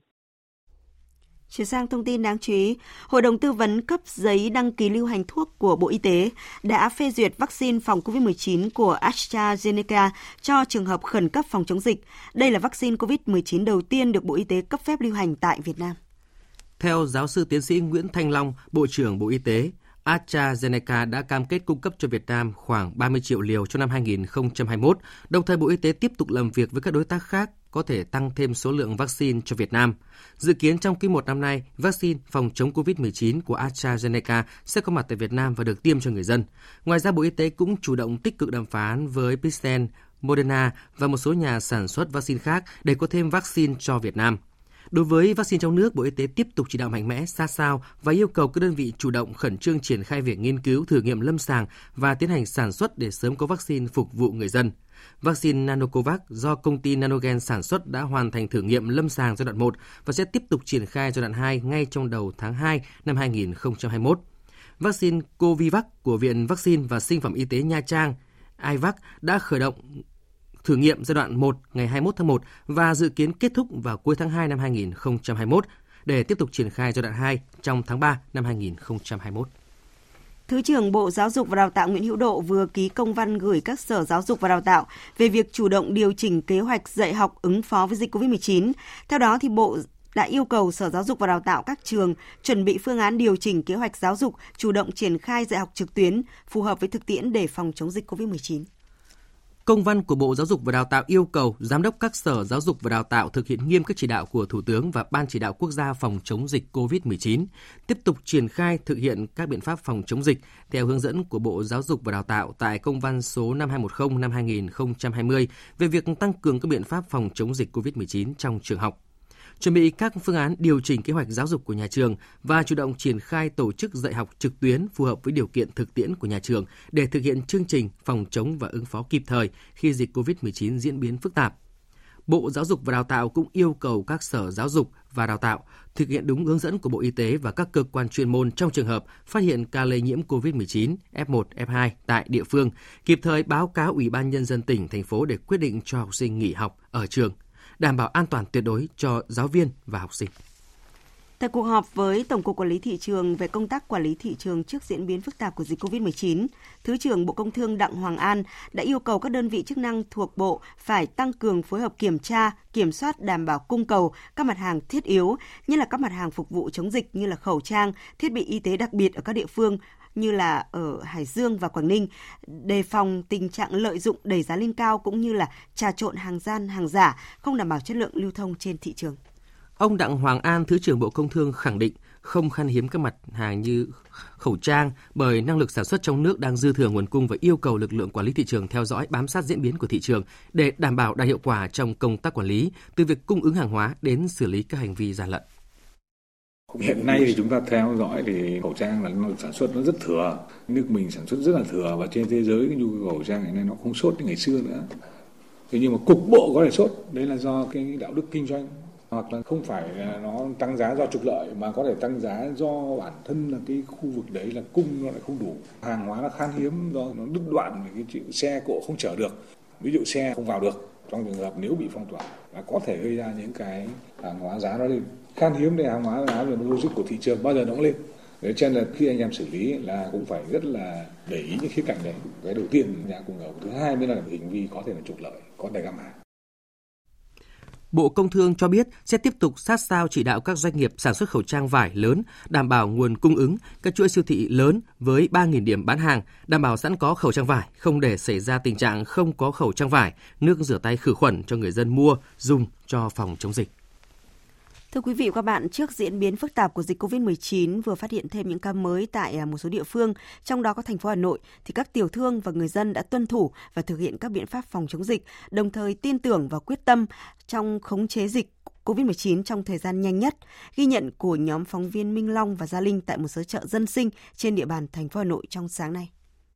Chuyển sang thông tin đáng chú ý, Hội đồng Tư vấn cấp giấy đăng ký lưu hành thuốc của Bộ Y tế đã phê duyệt vaccine phòng COVID-19 của AstraZeneca cho trường hợp khẩn cấp phòng chống dịch. Đây là vaccine COVID-19 đầu tiên được Bộ Y tế cấp phép lưu hành tại Việt Nam. Theo giáo sư tiến sĩ Nguyễn Thanh Long, Bộ trưởng Bộ Y tế, AstraZeneca đã cam kết cung cấp cho Việt Nam khoảng 30 triệu liều cho năm 2021, đồng thời Bộ Y tế tiếp tục làm việc với các đối tác khác có thể tăng thêm số lượng vaccine cho Việt Nam. Dự kiến trong quý 1 năm nay, vaccine phòng chống COVID-19 của AstraZeneca sẽ có mặt tại Việt Nam và được tiêm cho người dân. Ngoài ra, Bộ Y tế cũng chủ động tích cực đàm phán với Pfizer, Moderna và một số nhà sản xuất vaccine khác để có thêm vaccine cho Việt Nam. Đối với vaccine trong nước, Bộ Y tế tiếp tục chỉ đạo mạnh mẽ, sát sao và yêu cầu các đơn vị chủ động khẩn trương triển khai việc nghiên cứu, thử nghiệm lâm sàng và tiến hành sản xuất để sớm có vaccine phục vụ người dân. Vaccine Nanocovax do công ty Nanogen sản xuất đã hoàn thành thử nghiệm lâm sàng giai đoạn 1 và sẽ tiếp tục triển khai giai đoạn 2 ngay trong đầu tháng 2 năm 2021. Vaccine Covivac của Viện Vaccine và Sinh phẩm Y tế Nha Trang, IVAC đã khởi động thử nghiệm giai đoạn 1 ngày 21 tháng 1 và dự kiến kết thúc vào cuối tháng 2 năm 2021 để tiếp tục triển khai giai đoạn 2 trong tháng 3 năm 2021. Thứ trưởng Bộ Giáo dục và Đào tạo Nguyễn Hữu Độ vừa ký công văn gửi các sở giáo dục và đào tạo về việc chủ động điều chỉnh kế hoạch dạy học ứng phó với dịch COVID-19. Theo đó, thì Bộ đã yêu cầu Sở Giáo dục và Đào tạo các trường chuẩn bị phương án điều chỉnh kế hoạch giáo dục, chủ động triển khai dạy học trực tuyến phù hợp với thực tiễn để phòng chống dịch COVID-19. Công văn của Bộ Giáo dục và Đào tạo yêu cầu Giám đốc các Sở Giáo dục và Đào tạo thực hiện nghiêm các chỉ đạo của Thủ tướng và Ban Chỉ đạo Quốc gia phòng chống dịch COVID-19, tiếp tục triển khai thực hiện các biện pháp phòng chống dịch theo hướng dẫn của Bộ Giáo dục và Đào tạo tại công văn số 5210 năm 2020 về việc tăng cường các biện pháp phòng chống dịch COVID-19 trong trường học. Chuẩn bị các phương án điều chỉnh kế hoạch giáo dục của nhà trường và chủ động triển khai tổ chức dạy học trực tuyến phù hợp với điều kiện thực tiễn của nhà trường để thực hiện chương trình phòng chống và ứng phó kịp thời khi dịch COVID-19 diễn biến phức tạp. Bộ Giáo dục và Đào tạo cũng yêu cầu các Sở Giáo dục và Đào tạo thực hiện đúng hướng dẫn của Bộ Y tế và các cơ quan chuyên môn trong trường hợp phát hiện ca lây nhiễm COVID-19 F1, F2 tại địa phương, kịp thời báo cáo Ủy ban Nhân dân tỉnh, thành phố để quyết định cho học sinh nghỉ học ở trường, đảm bảo an toàn tuyệt đối cho giáo viên và học sinh. Tại cuộc họp với Tổng cục Quản lý Thị trường về công tác quản lý thị trường trước diễn biến phức tạp của dịch COVID-19, Thứ trưởng Bộ Công Thương Đặng Hoàng An đã yêu cầu các đơn vị chức năng thuộc Bộ phải tăng cường phối hợp kiểm tra, kiểm soát đảm bảo cung cầu các mặt hàng thiết yếu, như là các mặt hàng phục vụ chống dịch như là khẩu trang, thiết bị y tế đặc biệt ở các địa phương như là ở Hải Dương và Quảng Ninh, đề phòng tình trạng lợi dụng đẩy giá lên cao cũng như là trà trộn hàng gian, hàng giả, không đảm bảo chất lượng lưu thông trên thị trường. Ông Đặng Hoàng An, Thứ trưởng Bộ Công Thương khẳng định không khan hiếm các mặt hàng như khẩu trang bởi năng lực sản xuất trong nước đang dư thừa nguồn cung và yêu cầu lực lượng quản lý thị trường theo dõi bám sát diễn biến của thị trường để đảm bảo đạt hiệu quả trong công tác quản lý, từ việc cung ứng hàng hóa đến xử lý các hành vi gian lận. Hiện nay thì chúng ta theo dõi thì khẩu trang là nó sản xuất nó rất thừa, nước mình sản xuất rất là thừa và trên thế giới cái nhu cầu khẩu trang hiện nay nó không sốt như ngày xưa nữa. Thế nhưng mà cục bộ có thể sốt, đấy là do cái đạo đức kinh doanh, hoặc là không phải là nó tăng giá do trục lợi mà có thể tăng giá do bản thân là cái khu vực đấy là cung nó lại không đủ, hàng hóa nó khan hiếm do nó đứt đoạn, cái chuyện xe cộ không chở được, ví dụ xe không vào được. Trong trường hợp nếu bị phong tỏa là có thể gây ra những cái hàng hóa giá nó lên, khan hiếm để hàng hóa giá về logic của thị trường bao giờ nó cũng lên. Thế cho nên là khi anh em xử lý là cũng phải rất là để ý những khía cạnh đấy. Cái đầu tiên nhà cung cầu, thứ hai mới là hành vi có thể là trục lợi, có thể găm hàng. Bộ Công Thương cho biết sẽ tiếp tục sát sao chỉ đạo các doanh nghiệp sản xuất khẩu trang vải lớn, đảm bảo nguồn cung ứng, các chuỗi siêu thị lớn với 3.000 điểm bán hàng, đảm bảo sẵn có khẩu trang vải, không để xảy ra tình trạng không có khẩu trang vải, nước rửa tay khử khuẩn cho người dân mua, dùng cho phòng chống dịch. Thưa quý vị và các bạn, trước diễn biến phức tạp của dịch COVID-19 vừa phát hiện thêm những ca mới tại một số địa phương, trong đó có thành phố Hà Nội, thì các tiểu thương và người dân đã tuân thủ và thực hiện các biện pháp phòng chống dịch, đồng thời tin tưởng và quyết tâm trong khống chế dịch COVID-19 trong thời gian nhanh nhất. Ghi nhận của nhóm phóng viên Minh Long và Gia Linh tại một số chợ dân sinh trên địa bàn thành phố Hà Nội trong sáng nay.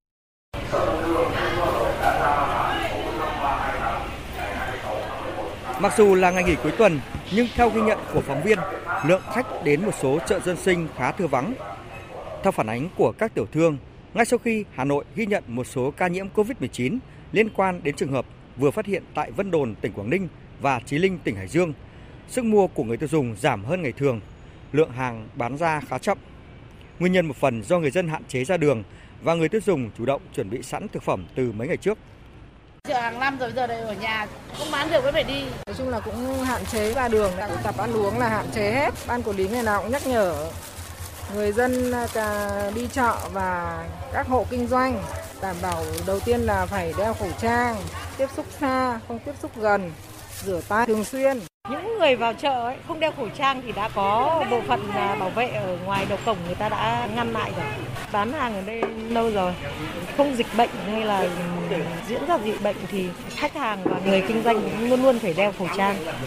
Mặc dù là ngày nghỉ cuối tuần, nhưng theo ghi nhận của phóng viên, lượng khách đến một số chợ dân sinh khá thưa vắng. Theo phản ánh của các tiểu thương, ngay sau khi Hà Nội ghi nhận một số ca nhiễm COVID-19 liên quan đến trường hợp vừa phát hiện tại Vân Đồn, tỉnh Quảng Ninh và Chí Linh, tỉnh Hải Dương, sức mua của người tiêu dùng giảm hơn ngày thường, lượng hàng bán ra khá chậm. Nguyên nhân một phần do người dân hạn chế ra đường và người tiêu dùng chủ động chuẩn bị sẵn thực phẩm từ mấy ngày trước. Chợ hàng năm rồi, giờ đây ở nhà không bán được mới phải đi. Nói chung là cũng hạn chế ra đường, tụ tập ăn uống là hạn chế hết. Ban quản lý ngày nào cũng nhắc nhở người dân đi chợ và các hộ kinh doanh đảm bảo đầu tiên là phải đeo khẩu trang, tiếp xúc xa, không tiếp xúc gần, rửa tay thường xuyên. Những người vào chợ ấy, không đeo khẩu trang thì đã có bộ phận bảo vệ ở ngoài đầu cổng người ta đã ngăn lại rồi. Bán hàng ở đây lâu rồi, không dịch bệnh hay là diễn ra dịch bệnh thì khách hàng và người kinh doanh luôn luôn phải đeo khẩu trang.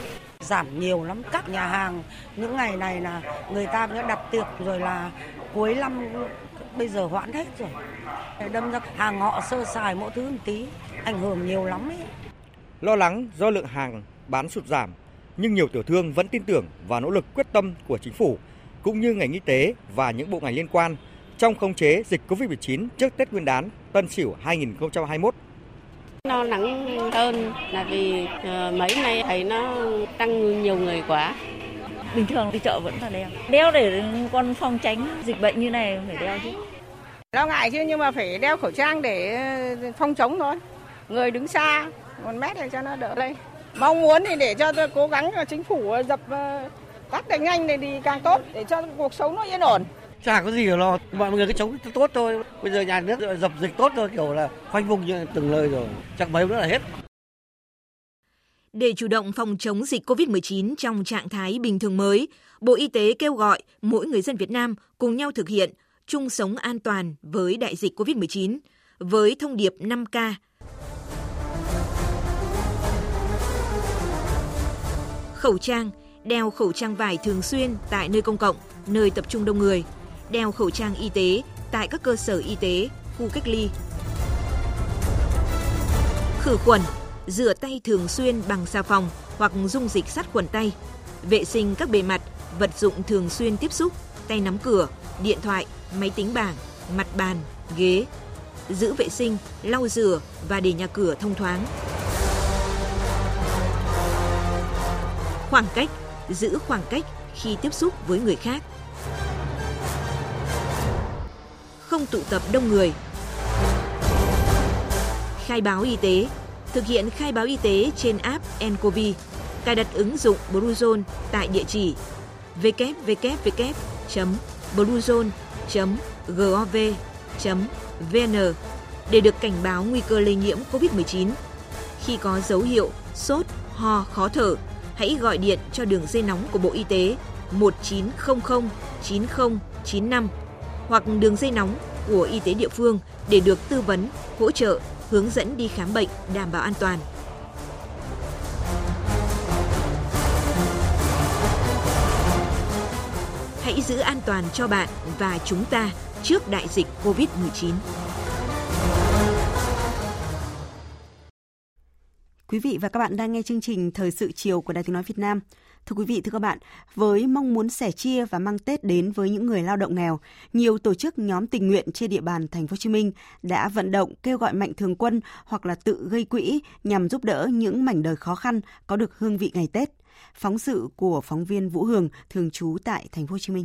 giảm nhiều lắm. Các nhà hàng những ngày này là người ta đã đặt tiệc rồi là cuối năm bây giờ hoãn hết rồi. Đâm ra hàng họ sơ sài mỗi thứ một tí, ảnh hưởng nhiều lắm ấy. Lo lắng do lượng hàng bán sụt giảm, nhưng nhiều tiểu thương vẫn tin tưởng vào nỗ lực quyết tâm của chính phủ cũng như ngành y tế và những bộ ngành liên quan trong khống chế dịch Covid-19 trước Tết Nguyên đán Tân Sửu 2021. Lo lắng hơn là vì mấy nay thấy nó tăng nhiều người quá. Bình thường đi chợ vẫn phải đeo. Đeo để còn phòng tránh dịch bệnh như này phải đeo chứ. Lo ngại chứ, nhưng mà phải đeo khẩu trang để phòng chống thôi. Người đứng xa 1 mét để cho nó đỡ lây. Mong muốn thì để cho cố gắng chính phủ dập tắt được nhanh này thì càng tốt để cho cuộc sống nó yên ổn. Chả có gì để lo, mọi người cứ chống tốt thôi. Bây giờ nhà nước dập dịch tốt thôi, kiểu là khoanh vùng như từng nơi rồi, chắc mấy nữa là hết. Để chủ động phòng chống dịch COVID-19 trong trạng thái bình thường mới, Bộ Y tế kêu gọi mỗi người dân Việt Nam cùng nhau thực hiện chung sống an toàn với đại dịch COVID-19 với thông điệp 5K. Khẩu trang, đeo khẩu trang vải thường xuyên tại nơi công cộng, nơi tập trung đông người, đeo khẩu trang y tế tại các cơ sở y tế, khu cách ly. Khử khuẩn, rửa tay thường xuyên bằng xà phòng hoặc dung dịch sát khuẩn tay, vệ sinh các bề mặt, vật dụng thường xuyên tiếp xúc, tay nắm cửa, điện thoại, máy tính bảng, mặt bàn, ghế. Giữ vệ sinh, lau rửa và để nhà cửa thông thoáng. Khoảng cách, giữ khoảng cách khi tiếp xúc với người khác. Không tụ tập đông người. Khai báo y tế. Thực hiện khai báo y tế trên app nCoV, cài đặt ứng dụng Bluezone tại địa chỉ www.bluezone.gov.vn để được cảnh báo nguy cơ lây nhiễm COVID-19. Khi có dấu hiệu sốt, ho, khó thở, hãy gọi điện cho đường dây nóng của Bộ Y tế 1900 9095 hoặc đường dây nóng của y tế địa phương để được tư vấn, hỗ trợ, hướng dẫn đi khám bệnh đảm bảo an toàn. Hãy giữ an toàn cho bạn và chúng ta trước đại dịch COVID-19. Quý vị và các bạn đang nghe chương trình Thời sự chiều của Đài Tiếng nói Việt Nam. Thưa quý vị, thưa các bạn, với mong muốn sẻ chia và mang Tết đến với những người lao động nghèo, nhiều tổ chức nhóm tình nguyện trên địa bàn Thành phố Hồ Chí Minh đã vận động kêu gọi mạnh thường quân hoặc là tự gây quỹ nhằm giúp đỡ những mảnh đời khó khăn có được hương vị ngày Tết. Phóng sự của phóng viên Vũ Hường thường trú tại Thành phố Hồ Chí Minh.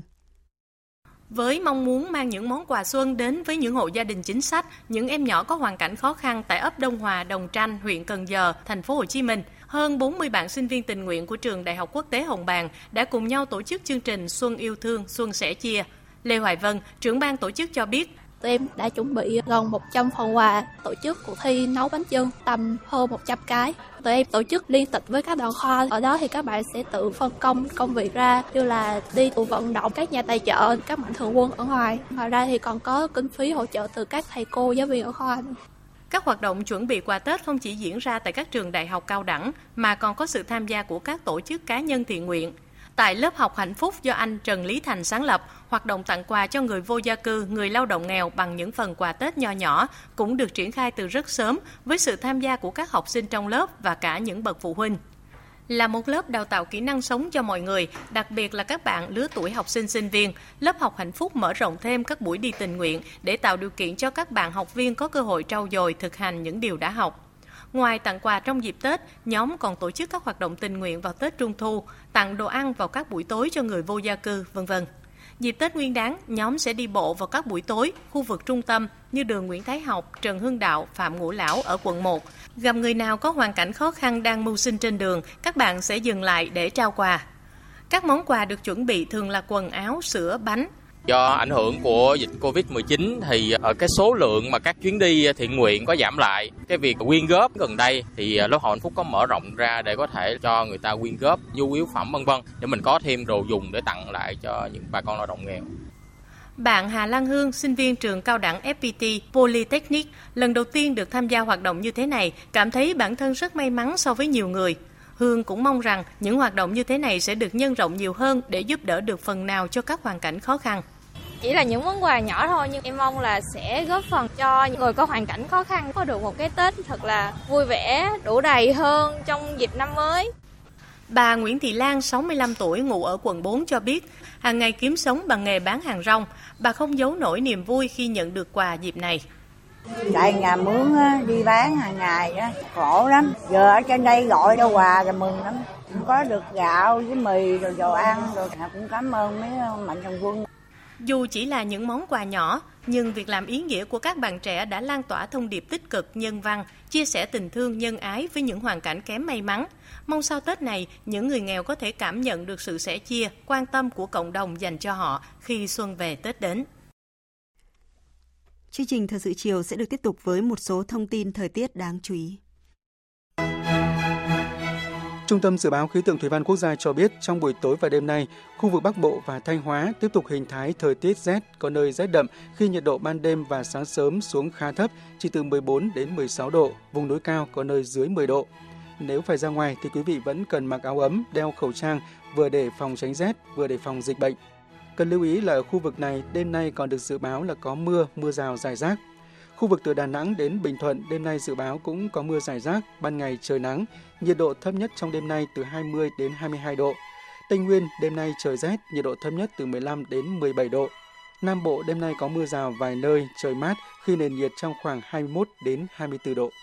Với mong muốn mang những món quà xuân đến với những hộ gia đình chính sách, những em nhỏ có hoàn cảnh khó khăn tại ấp Đông Hòa, Đồng Tranh, huyện Cần Giờ, Thành phố Hồ Chí Minh, hơn 40 bạn sinh viên tình nguyện của trường Đại học Quốc tế Hồng Bàng đã cùng nhau tổ chức chương trình Xuân yêu thương, Xuân sẻ chia. Lê Hoài Vân, trưởng ban tổ chức cho biết, tụi em đã chuẩn bị gần 100 phần quà, tổ chức cuộc thi nấu bánh chưng tầm hơn 100 cái. Tụi em tổ chức liên tịch với các đoàn khoa, ở đó thì các bạn sẽ tự phân công công việc ra, như là đi tụ vận động các nhà tài trợ, các mạnh thường quân ở ngoài. Ngoài ra thì còn có kinh phí hỗ trợ từ các thầy cô, giáo viên ở khoa. Các hoạt động chuẩn bị quà Tết không chỉ diễn ra tại các trường đại học cao đẳng, mà còn có sự tham gia của các tổ chức cá nhân thiện nguyện. Tại lớp học hạnh phúc do anh Trần Lý Thành sáng lập, hoạt động tặng quà cho người vô gia cư, người lao động nghèo bằng những phần quà Tết nho nhỏ cũng được triển khai từ rất sớm với sự tham gia của các học sinh trong lớp và cả những bậc phụ huynh. Là một lớp đào tạo kỹ năng sống cho mọi người, đặc biệt là các bạn lứa tuổi học sinh sinh viên, lớp học hạnh phúc mở rộng thêm các buổi đi tình nguyện để tạo điều kiện cho các bạn học viên có cơ hội trau dồi thực hành những điều đã học. Ngoài tặng quà trong dịp Tết, nhóm còn tổ chức các hoạt động tình nguyện vào Tết Trung Thu, tặng đồ ăn vào các buổi tối cho người vô gia cư, v.v. Dịp Tết Nguyên đán, nhóm sẽ đi bộ vào các buổi tối, khu vực trung tâm như đường Nguyễn Thái Học, Trần Hưng Đạo, Phạm Ngũ Lão ở quận 1. Gặp người nào có hoàn cảnh khó khăn đang mưu sinh trên đường, các bạn sẽ dừng lại để trao quà. Các món quà được chuẩn bị thường là quần áo, sữa, bánh. Do ảnh hưởng của dịch Covid-19 thì ở cái số lượng mà các chuyến đi thiện nguyện có giảm lại. Cái việc quyên góp gần đây thì lớp học hạnh phúc có mở rộng ra để có thể cho người ta quyên góp nhu yếu phẩm v.v. để mình có thêm đồ dùng để tặng lại cho những bà con lao động nghèo. Bạn Hà Lan Hương, sinh viên trường cao đẳng FPT Polytechnic, lần đầu tiên được tham gia hoạt động như thế này, cảm thấy bản thân rất may mắn so với nhiều người. Hương cũng mong rằng những hoạt động như thế này sẽ được nhân rộng nhiều hơn để giúp đỡ được phần nào cho các hoàn cảnh khó khăn. Chỉ là những món quà nhỏ thôi, nhưng em mong là sẽ góp phần cho những người có hoàn cảnh khó khăn có được một cái Tết thật là vui vẻ, đủ đầy hơn trong dịp năm mới. Bà Nguyễn Thị Lan, 65 tuổi, ngụ ở quận 4 cho biết, hàng ngày kiếm sống bằng nghề bán hàng rong, bà không giấu nổi niềm vui khi nhận được quà dịp này. Tại nhà mướn đi bán hàng ngày khổ lắm, giờ ở trên đây gọi cho quà là mừng lắm, có được gạo với mì rồi đồ ăn, rồi cũng cảm ơn mấy mạnh thường quân. Dù chỉ là những món quà nhỏ, nhưng việc làm ý nghĩa của các bạn trẻ đã lan tỏa thông điệp tích cực, nhân văn, chia sẻ tình thương, nhân ái với những hoàn cảnh kém may mắn. Mong sau Tết này, những người nghèo có thể cảm nhận được sự sẻ chia, quan tâm của cộng đồng dành cho họ khi xuân về Tết đến. Chương trình Thời sự chiều sẽ được tiếp tục với một số thông tin thời tiết đáng chú ý. Trung tâm Dự báo Khí tượng Thủy văn Quốc gia cho biết trong buổi tối và đêm nay, khu vực Bắc Bộ và Thanh Hóa tiếp tục hình thái thời tiết rét, có nơi rét đậm khi nhiệt độ ban đêm và sáng sớm xuống khá thấp, chỉ từ 14 đến 16 độ, vùng núi cao có nơi dưới 10 độ. Nếu phải ra ngoài thì quý vị vẫn cần mặc áo ấm, đeo khẩu trang, vừa để phòng tránh rét, vừa để phòng dịch bệnh. Cần lưu ý là ở khu vực này, đêm nay còn được dự báo là có mưa rào rải rác. Khu vực từ Đà Nẵng đến Bình Thuận đêm nay dự báo cũng có mưa rải rác, ban ngày trời nắng, nhiệt độ thấp nhất trong đêm nay từ 20 đến 22 độ. Tây Nguyên đêm nay trời rét, nhiệt độ thấp nhất từ 15 đến 17 độ. Nam Bộ đêm nay có mưa rào vài nơi, trời mát khi nền nhiệt trong khoảng 21 đến 24 độ.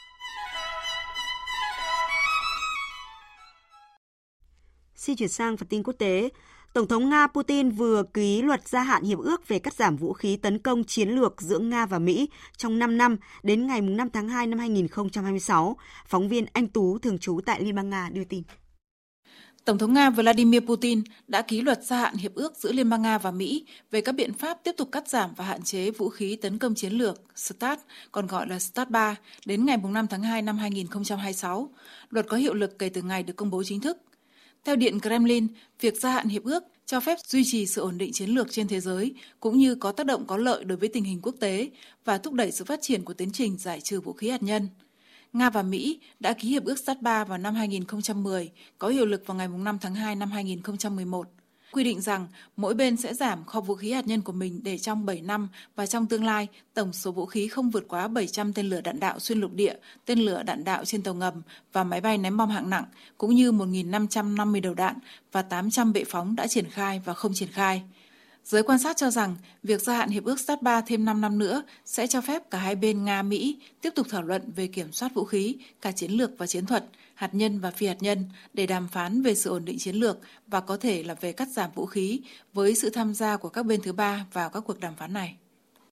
Xin chuyển sang phần tin quốc tế. Tổng thống Nga Putin vừa ký luật gia hạn hiệp ước về cắt giảm vũ khí tấn công chiến lược giữa Nga và Mỹ trong 5 năm đến ngày 5 tháng 2 năm 2026. Phóng viên Anh Tú thường trú tại Liên bang Nga đưa tin. Tổng thống Nga Vladimir Putin đã ký luật gia hạn hiệp ước giữa Liên bang Nga và Mỹ về các biện pháp tiếp tục cắt giảm và hạn chế vũ khí tấn công chiến lược START, còn gọi là START 3, đến ngày 5 tháng 2 năm 2026. Luật có hiệu lực kể từ ngày được công bố chính thức. Theo Điện Kremlin, việc gia hạn hiệp ước cho phép duy trì sự ổn định chiến lược trên thế giới, cũng như có tác động có lợi đối với tình hình quốc tế và thúc đẩy sự phát triển của tiến trình giải trừ vũ khí hạt nhân. Nga và Mỹ đã ký hiệp ước START 3 vào năm 2010, có hiệu lực vào ngày 5 tháng 2 năm 2011. Quy định rằng mỗi bên sẽ giảm kho vũ khí hạt nhân của mình để trong 7 năm và trong tương lai, tổng số vũ khí không vượt quá 700 tên lửa đạn đạo xuyên lục địa, tên lửa đạn đạo trên tàu ngầm và máy bay ném bom hạng nặng, cũng như 1.550 đầu đạn và 800 bệ phóng đã triển khai và không triển khai. Giới quan sát cho rằng, việc gia hạn hiệp ước START 3 thêm 5 năm nữa sẽ cho phép cả hai bên Nga-Mỹ tiếp tục thảo luận về kiểm soát vũ khí, cả chiến lược và chiến thuật, hạt nhân và phi hạt nhân để đàm phán về sự ổn định chiến lược và có thể là về cắt giảm vũ khí với sự tham gia của các bên thứ ba vào các cuộc đàm phán này.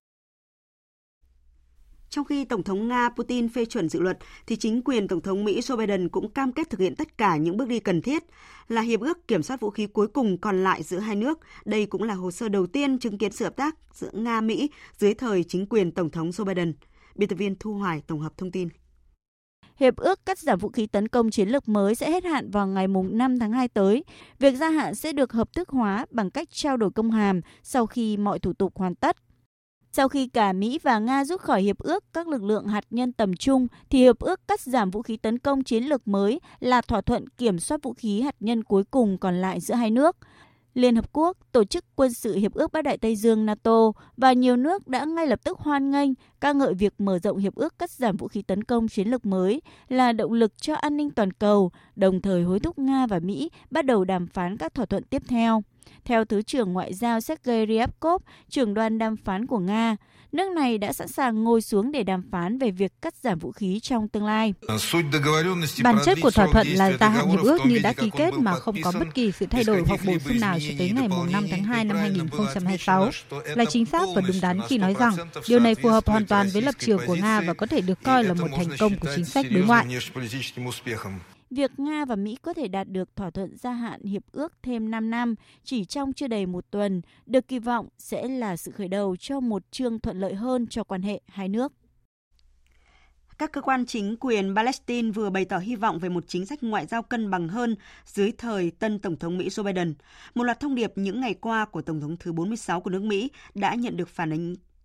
Trong khi Tổng thống Nga Putin phê chuẩn dự luật, thì chính quyền Tổng thống Mỹ Joe Biden cũng cam kết thực hiện tất cả những bước đi cần thiết, là hiệp ước kiểm soát vũ khí cuối cùng còn lại giữa hai nước. Đây cũng là hồ sơ đầu tiên chứng kiến sự hợp tác giữa Nga-Mỹ dưới thời chính quyền Tổng thống Joe Biden. Biên tập viên Thu Hoài tổng hợp thông tin. Hiệp ước cắt giảm vũ khí tấn công chiến lược mới sẽ hết hạn vào ngày 5 tháng 2 tới. Việc gia hạn sẽ được hợp thức hóa bằng cách trao đổi công hàm sau khi mọi thủ tục hoàn tất. Sau khi cả Mỹ và Nga rút khỏi hiệp ước các lực lượng hạt nhân tầm trung, thì hiệp ước cắt giảm vũ khí tấn công chiến lược mới là thỏa thuận kiểm soát vũ khí hạt nhân cuối cùng còn lại giữa hai nước. Liên Hợp Quốc, Tổ chức Quân sự Hiệp ước Bắc Đại Tây Dương NATO và nhiều nước đã ngay lập tức hoan nghênh ca ngợi việc mở rộng hiệp ước cắt giảm vũ khí tấn công chiến lược mới là động lực cho an ninh toàn cầu, đồng thời hối thúc Nga và Mỹ bắt đầu đàm phán các thỏa thuận tiếp theo. Theo Thứ trưởng Ngoại giao Sergei Ryabkov, trưởng đoàn đàm phán của Nga, nước này đã sẵn sàng ngồi xuống để đàm phán về việc cắt giảm vũ khí trong tương lai. Bản chất của thỏa thuận là gia hạn hiệp ước như đã ký kết mà không có bất kỳ sự thay đổi hoặc bổ sung nào cho tới ngày 5 tháng 2 năm 2026. Là chính xác và đúng đắn khi nói rằng điều này phù hợp hoàn toàn với lập trường của Nga và có thể được coi là một thành công của chính sách đối ngoại. Việc Nga và Mỹ có thể đạt được thỏa thuận gia hạn hiệp ước thêm 5 năm chỉ trong chưa đầy một tuần, được kỳ vọng sẽ là sự khởi đầu cho một chương thuận lợi hơn cho quan hệ hai nước. Các cơ quan chính quyền Palestine vừa bày tỏ hy vọng về một chính sách ngoại giao cân bằng hơn dưới thời tân Tổng thống Mỹ Joe Biden. Một loạt thông điệp những ngày qua của Tổng thống thứ 46 của nước Mỹ đã nhận được phản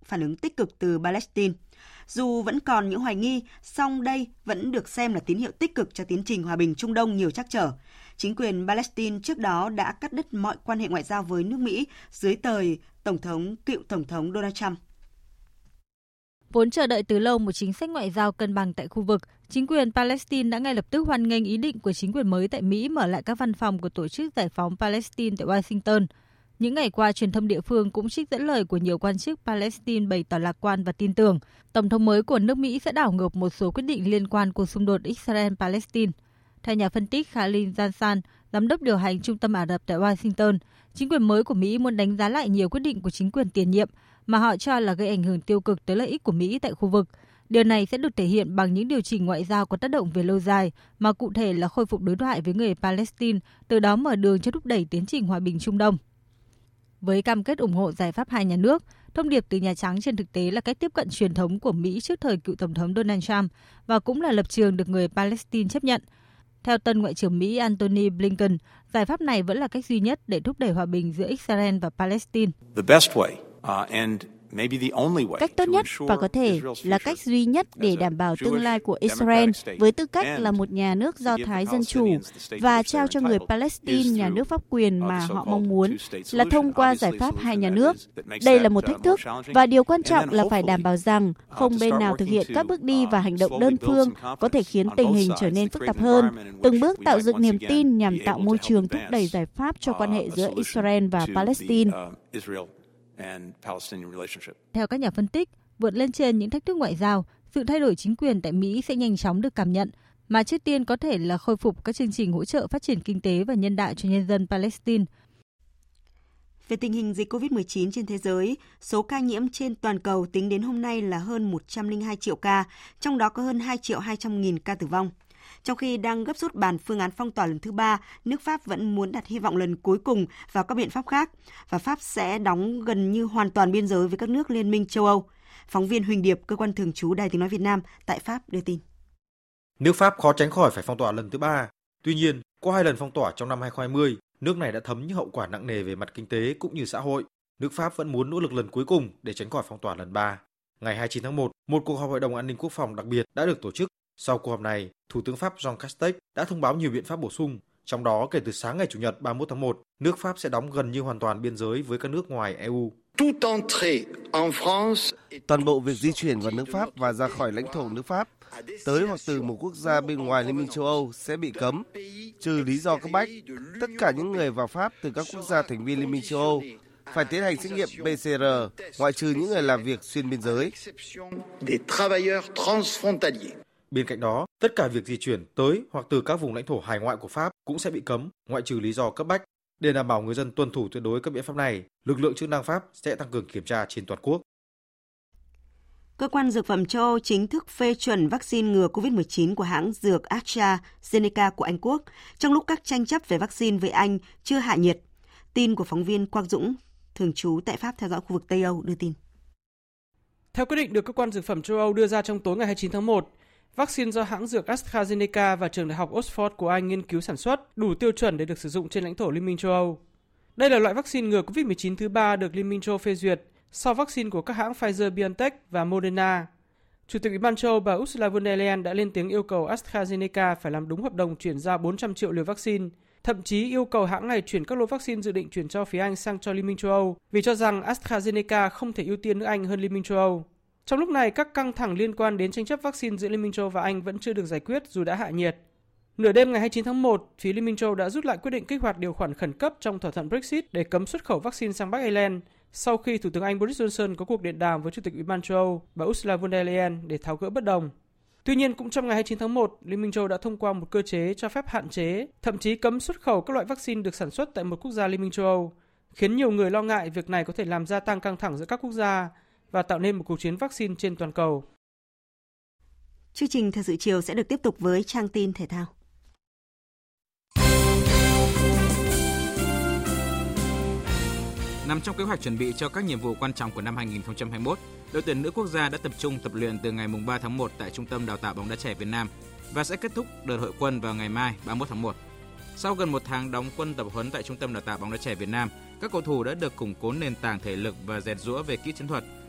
phản ứng tích cực từ Palestine. Dù vẫn còn những hoài nghi, song đây vẫn được xem là tín hiệu tích cực cho tiến trình hòa bình Trung Đông nhiều trắc trở. Chính quyền Palestine trước đó đã cắt đứt mọi quan hệ ngoại giao với nước Mỹ dưới thời cựu Tổng thống Donald Trump. Vốn chờ đợi từ lâu một chính sách ngoại giao cân bằng tại khu vực, chính quyền Palestine đã ngay lập tức hoan nghênh ý định của chính quyền mới tại Mỹ mở lại các văn phòng của Tổ chức Giải phóng Palestine tại Washington. Những ngày qua, truyền thông địa phương cũng trích dẫn lời của nhiều quan chức Palestine bày tỏ lạc quan và tin tưởng Tổng thống mới của nước Mỹ sẽ đảo ngược một số quyết định liên quan cuộc xung đột Israel-Palestine. Theo nhà phân tích Khalil Jansan, giám đốc điều hành Trung tâm Ả Rập tại Washington, chính quyền mới của Mỹ muốn đánh giá lại nhiều quyết định của chính quyền tiền nhiệm mà họ cho là gây ảnh hưởng tiêu cực tới lợi ích của Mỹ tại khu vực. Điều này sẽ được thể hiện bằng những điều chỉnh ngoại giao có tác động về lâu dài, mà cụ thể là khôi phục đối thoại với người Palestine, từ đó mở đường cho thúc đẩy tiến trình hòa bình Trung Đông. Với cam kết ủng hộ giải pháp hai nhà nước, thông điệp từ Nhà Trắng trên thực tế là cách tiếp cận truyền thống của Mỹ trước thời cựu Tổng thống Donald Trump và cũng là lập trường được người Palestine chấp nhận. Theo tân Ngoại trưởng Mỹ Antony Blinken, giải pháp này vẫn là cách duy nhất để thúc đẩy hòa bình giữa Israel và Palestine. Cách tốt nhất và có thể là cách duy nhất để đảm bảo tương lai của Israel với tư cách là một nhà nước Do Thái dân chủ và trao cho người Palestine nhà nước pháp quyền mà họ mong muốn là thông qua giải pháp hai nhà nước. Đây là một thách thức và điều quan trọng là phải đảm bảo rằng không bên nào thực hiện các bước đi và hành động đơn phương có thể khiến tình hình trở nên phức tạp hơn, từng bước tạo dựng niềm tin nhằm tạo môi trường thúc đẩy giải pháp cho quan hệ giữa Israel và Palestine. Theo các nhà phân tích, vượt lên trên những thách thức ngoại giao, sự thay đổi chính quyền tại Mỹ sẽ nhanh chóng được cảm nhận, mà trước tiên có thể là khôi phục các chương trình hỗ trợ phát triển kinh tế và nhân đạo cho nhân dân Palestine. Về tình hình dịch COVID-19 trên thế giới, số ca nhiễm trên toàn cầu tính đến hôm nay là hơn 102 triệu ca, trong đó có hơn 2 triệu 200 nghìn ca tử vong. Trong khi đang gấp rút bàn phương án phong tỏa lần thứ 3, nước Pháp vẫn muốn đặt hy vọng lần cuối cùng vào các biện pháp khác, và Pháp sẽ đóng gần như hoàn toàn biên giới với các nước Liên minh châu Âu. Phóng viên Huỳnh Điệp, cơ quan thường trú Đài Tiếng nói Việt Nam tại Pháp đưa tin. Nước Pháp khó tránh khỏi phải phong tỏa lần thứ 3. Tuy nhiên, qua 2 lần phong tỏa trong năm 2020, nước này đã thấm những hậu quả nặng nề về mặt kinh tế cũng như xã hội. Nước Pháp vẫn muốn nỗ lực lần cuối cùng để tránh khỏi phong tỏa lần 3. Ngày 29 tháng 1, một cuộc họp Hội đồng An ninh Quốc phòng đặc biệt đã được tổ chức. Sau cuộc họp này, Thủ tướng Pháp Jean Castex đã thông báo nhiều biện pháp bổ sung. Trong đó, kể từ sáng ngày Chủ nhật 31 tháng 1, nước Pháp sẽ đóng gần như hoàn toàn biên giới với các nước ngoài EU. Toàn bộ việc di chuyển vào nước Pháp và ra khỏi lãnh thổ nước Pháp, tới hoặc từ một quốc gia bên ngoài Liên minh châu Âu sẽ bị cấm, trừ lý do cấp bách. Tất cả những người vào Pháp từ các quốc gia thành viên Liên minh châu Âu phải tiến hành xét nghiệm PCR, ngoại trừ những người làm việc xuyên biên giới. Bên cạnh đó, tất cả việc di chuyển tới hoặc từ các vùng lãnh thổ hải ngoại của Pháp cũng sẽ bị cấm, ngoại trừ lý do cấp bách. Để đảm bảo người dân tuân thủ tuyệt đối các biện pháp này, lực lượng chức năng Pháp sẽ tăng cường kiểm tra trên toàn quốc. Cơ quan Dược phẩm châu Âu chính thức phê chuẩn vaccine ngừa COVID-19 của hãng dược AstraZeneca của Anh Quốc, trong lúc các tranh chấp về vaccine với Anh chưa hạ nhiệt. Tin của phóng viên Quang Dũng, thường trú tại Pháp theo dõi khu vực Tây Âu đưa tin. Theo quyết định được Cơ quan Dược phẩm châu Âu đưa ra trong tối ngày 29 tháng 1, vaccine do hãng dược AstraZeneca và trường đại học Oxford của Anh nghiên cứu sản xuất đủ tiêu chuẩn để được sử dụng trên lãnh thổ Liên minh châu Âu. Đây là loại vaccine ngừa COVID-19 thứ 3 được Liên minh châu Âu phê duyệt sau vaccine của các hãng Pfizer-BioNTech và Moderna. Chủ tịch Ủy ban châu Âu bà Ursula von der Leyen đã lên tiếng yêu cầu AstraZeneca phải làm đúng hợp đồng chuyển giao 400 triệu liều vaccine, thậm chí yêu cầu hãng này chuyển các lô vaccine dự định chuyển cho phía Anh sang cho Liên minh châu Âu vì cho rằng AstraZeneca không thể ưu tiên nước Anh hơn Liên minh châu Âu. Trong lúc này, các căng thẳng liên quan đến tranh chấp vaccine giữa Liên minh châu Âu và Anh vẫn chưa được giải quyết dù đã hạ nhiệt. Nửa đêm ngày 29 tháng 1, phía Liên minh châu Âu đã rút lại quyết định kích hoạt điều khoản khẩn cấp trong thỏa thuận Brexit để cấm xuất khẩu vaccine sang Bắc Ireland sau khi Thủ tướng Anh Boris Johnson có cuộc điện đàm với Chủ tịch Ủy ban châu Âu bà Ursula von der Leyen để tháo gỡ bất đồng. Tuy nhiên, cũng trong ngày 29 tháng 1, Liên minh châu Âu đã thông qua một cơ chế cho phép hạn chế, thậm chí cấm xuất khẩu các loại vaccine được sản xuất tại một quốc gia Liên minh châu Âu, khiến nhiều người lo ngại việc này có thể làm gia tăng căng thẳng giữa các quốc gia và tạo nên một cuộc chiến vaccine trên toàn cầu. Chương trình Thời sự chiều sẽ được tiếp tục với trang tin thể thao. Nằm trong kế hoạch chuẩn bị cho các nhiệm vụ quan trọng của năm 2021, đội tuyển nữ quốc gia đã tập trung tập luyện từ ngày 3 tháng 1 tại Trung tâm Đào tạo bóng đá trẻ Việt Nam và sẽ kết thúc đợt hội quân vào ngày mai 31 tháng 1. Sau gần một tháng đóng quân tập huấn tại Trung tâm Đào tạo bóng đá trẻ Việt Nam, các cầu thủ đã được củng cố nền tảng thể lực và rèn giũa về kỹ chiến thuật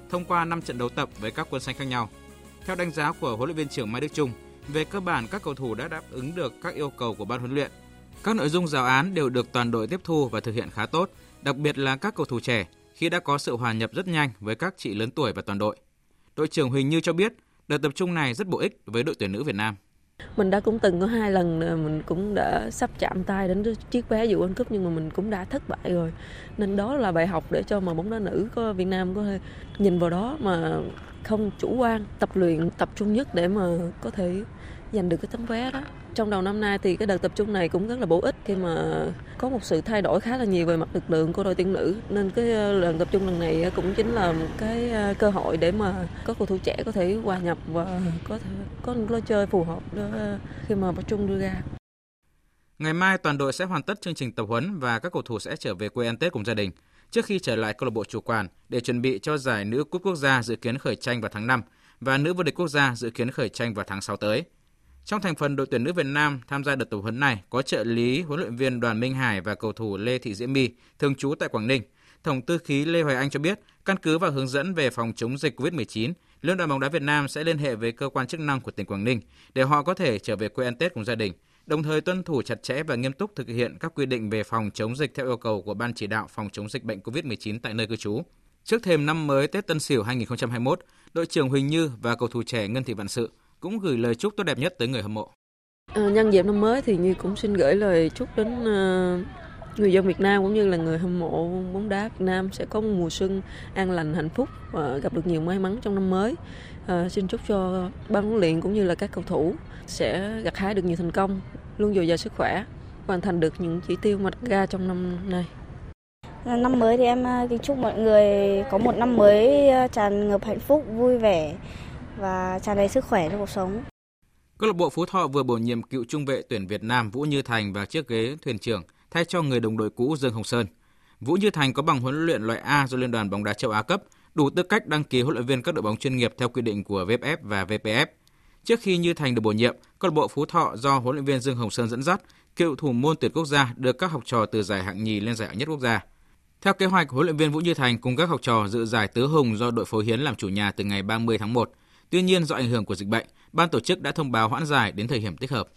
thông qua 5 trận đấu tập với các quân xanh khác nhau. Theo đánh giá của huấn luyện viên trưởng Mai Đức Chung, về cơ bản các cầu thủ đã đáp ứng được các yêu cầu của ban huấn luyện. Các nội dung giáo án đều được toàn đội tiếp thu và thực hiện khá tốt, đặc biệt là các cầu thủ trẻ khi đã có sự hòa nhập rất nhanh với các chị lớn tuổi và toàn đội. Đội trưởng Huỳnh Như cho biết, đợt tập trung này rất bổ ích với đội tuyển nữ Việt Nam. Mình đã cũng từng có 2 lần mình cũng đã sắp chạm tay đến chiếc vé dự World Cup nhưng mà mình cũng đã thất bại rồi. Nên đó là bài học để cho mà bóng đá nữ của Việt Nam có thể nhìn vào đó mà không chủ quan, tập luyện tập trung nhất để mà có thể giành được cái tấm vé đó. Trong đầu năm nay thì cái đợt tập trung này cũng rất là bổ ích khi mà có một sự thay đổi khá là nhiều về mặt lực lượng của đội tuyển nữ. Nên cái lần tập trung lần này cũng chính là một cái cơ hội để mà các cầu thủ trẻ có thể hòa nhập và có thể có một lối chơi phù hợp đó khi mà tập trung đưa ra. Ngày mai toàn đội sẽ hoàn tất chương trình tập huấn và các cầu thủ sẽ trở về quê ăn Tết cùng gia đình trước khi trở lại câu lạc bộ chủ quản để chuẩn bị cho giải nữ cúp quốc gia dự kiến khởi tranh vào tháng 5 và nữ vô địch quốc gia dự kiến khởi tranh vào tháng 6 tới. Trong thành phần đội tuyển nữ Việt Nam tham gia đợt tập huấn này có trợ lý huấn luyện viên Đoàn Minh Hải và cầu thủ Lê Thị Diễm My, thường trú tại Quảng Ninh. Tổng thư ký Lê Hoài Anh cho biết, căn cứ vào hướng dẫn về phòng chống dịch COVID-19, Liên đoàn bóng đá Việt Nam sẽ liên hệ với cơ quan chức năng của tỉnh Quảng Ninh để họ có thể trở về quê ăn Tết cùng gia đình, đồng thời tuân thủ chặt chẽ và nghiêm túc thực hiện các quy định về phòng chống dịch theo yêu cầu của Ban chỉ đạo phòng chống dịch bệnh COVID-19 tại nơi cư trú. Trước thềm năm mới Tết Tân Sửu 2021, đội trưởng Huỳnh Như và cầu thủ trẻ Ngân Thị Vạn Sự cũng gửi lời chúc tốt đẹp nhất tới người hâm mộ. Nhân dịp năm mới thì Như cũng xin gửi lời chúc đến người dân Việt Nam cũng như là người hâm mộ bóng đá Việt Nam sẽ có một mùa xuân an lành, hạnh phúc và gặp được nhiều may mắn trong năm mới. Xin chúc cho ban huấn luyện cũng như là các cầu thủ sẽ gặt hái được nhiều thành công, luôn dồi dào sức khỏe, hoàn thành được những chỉ tiêu mà đặt ra trong năm nay. Năm mới thì em kính chúc mọi người có một năm mới tràn ngập hạnh phúc, vui vẻ và tràn đầy sức khỏe trong cuộc sống. Câu lạc bộ Phú Thọ vừa bổ nhiệm cựu trung vệ tuyển Việt Nam Vũ Như Thành vào chiếc ghế thuyền trưởng thay cho người đồng đội cũ Dương Hồng Sơn. Vũ Như Thành có bằng huấn luyện loại A do Liên đoàn bóng đá châu Á cấp, đủ tư cách đăng ký huấn luyện viên các đội bóng chuyên nghiệp theo quy định của VFF và VPF. Trước khi Như Thành được bổ nhiệm, câu lạc bộ Phú Thọ do huấn luyện viên Dương Hồng Sơn dẫn dắt, cựu thủ môn tuyển quốc gia đưa các học trò từ giải hạng nhì lên giải hạng nhất quốc gia. Theo kế hoạch, huấn luyện viên Vũ Như Thành cùng các học trò dự giải tứ hùng do đội Phố Hiến làm chủ nhà từ ngày 30 tháng 1. Tuy nhiên, do ảnh hưởng của dịch bệnh, ban tổ chức đã thông báo hoãn giải đến thời điểm thích hợp.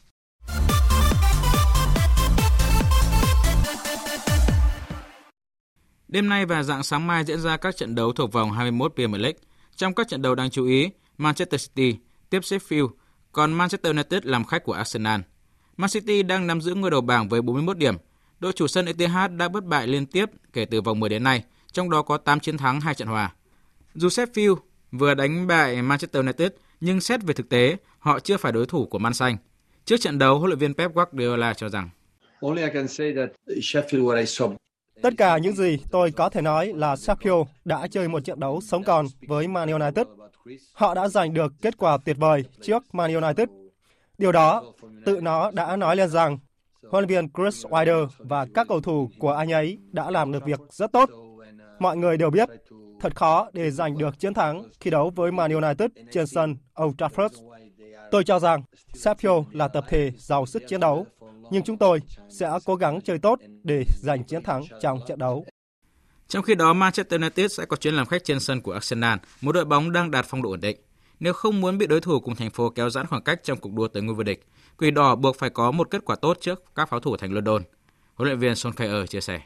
Đêm nay và rạng sáng mai diễn ra các trận đấu thuộc vòng 21 Premier League. Trong các trận đấu đáng chú ý, Manchester City tiếp Sheffield, còn Manchester United làm khách của Arsenal. Man City đang nắm giữ ngôi đầu bảng với 41 điểm. Đội chủ sân Etihad đã bất bại liên tiếp kể từ vòng 10 đến nay, trong đó có 8 chiến thắng, 2 trận hòa. Dù Sheffield vừa đánh bại Manchester United, nhưng xét về thực tế, họ chưa phải đối thủ của Man Xanh. Trước trận đấu, huấn luyện viên Pep Guardiola cho rằng tất cả những gì tôi có thể nói là Sheffield đã chơi một trận đấu sống còn với Man United. Họ đã giành được kết quả tuyệt vời trước Man United. Điều đó tự nó đã nói lên rằng huấn luyện viên Chris Wilder và các cầu thủ của anh ấy đã làm được việc rất tốt. Mọi người đều biết thật khó để giành được chiến thắng khi đấu với Man United trên sân Old Trafford. Tôi cho rằng Sheffield là tập thể giàu sức chiến đấu, nhưng chúng tôi sẽ cố gắng chơi tốt để giành chiến thắng trong trận đấu. Trong khi đó, Manchester United sẽ có chuyến làm khách trên sân của Arsenal, một đội bóng đang đạt phong độ ổn định. Nếu không muốn bị đối thủ cùng thành phố kéo giãn khoảng cách trong cuộc đua tới ngôi vô địch, Quỷ Đỏ buộc phải có một kết quả tốt trước các pháo thủ thành London. Huấn luyện viên Solskjaer chia sẻ.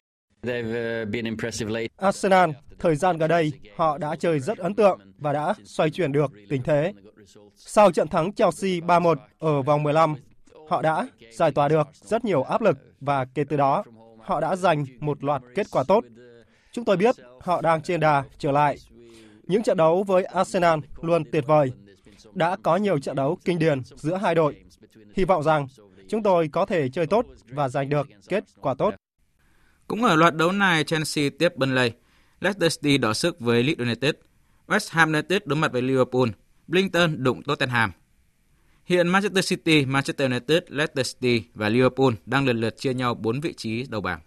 Arsenal, thời gian gần đây, họ đã chơi rất ấn tượng và đã xoay chuyển được tình thế. Sau trận thắng Chelsea 3-1 ở vòng 15, họ đã giải tỏa được rất nhiều áp lực và kể từ đó, họ đã giành một loạt kết quả tốt. Chúng tôi biết họ đang trên đà trở lại. Những trận đấu với Arsenal luôn tuyệt vời. Đã có nhiều trận đấu kinh điển giữa hai đội. Hy vọng rằng chúng tôi có thể chơi tốt và giành được kết quả tốt. Cũng ở loạt đấu này, Chelsea tiếp Burnley, Leicester City đọ sức với Leeds United, West Ham United đối mặt với Liverpool, Brighton đụng Tottenham. Hiện Manchester City, Manchester United, Leicester City và Liverpool đang lần lượt chia nhau 4 vị trí đầu bảng.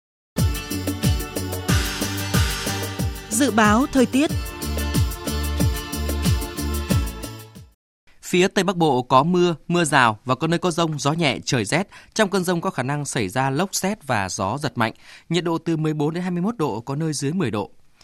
Dự báo thời tiết. Phía Tây Bắc Bộ có mưa, mưa rào và có nơi có dông, gió nhẹ, trời rét. Trong cơn dông có khả năng xảy ra lốc sét và gió giật mạnh. Nhiệt độ từ 14 đến 21 độ, có nơi dưới 10 độ.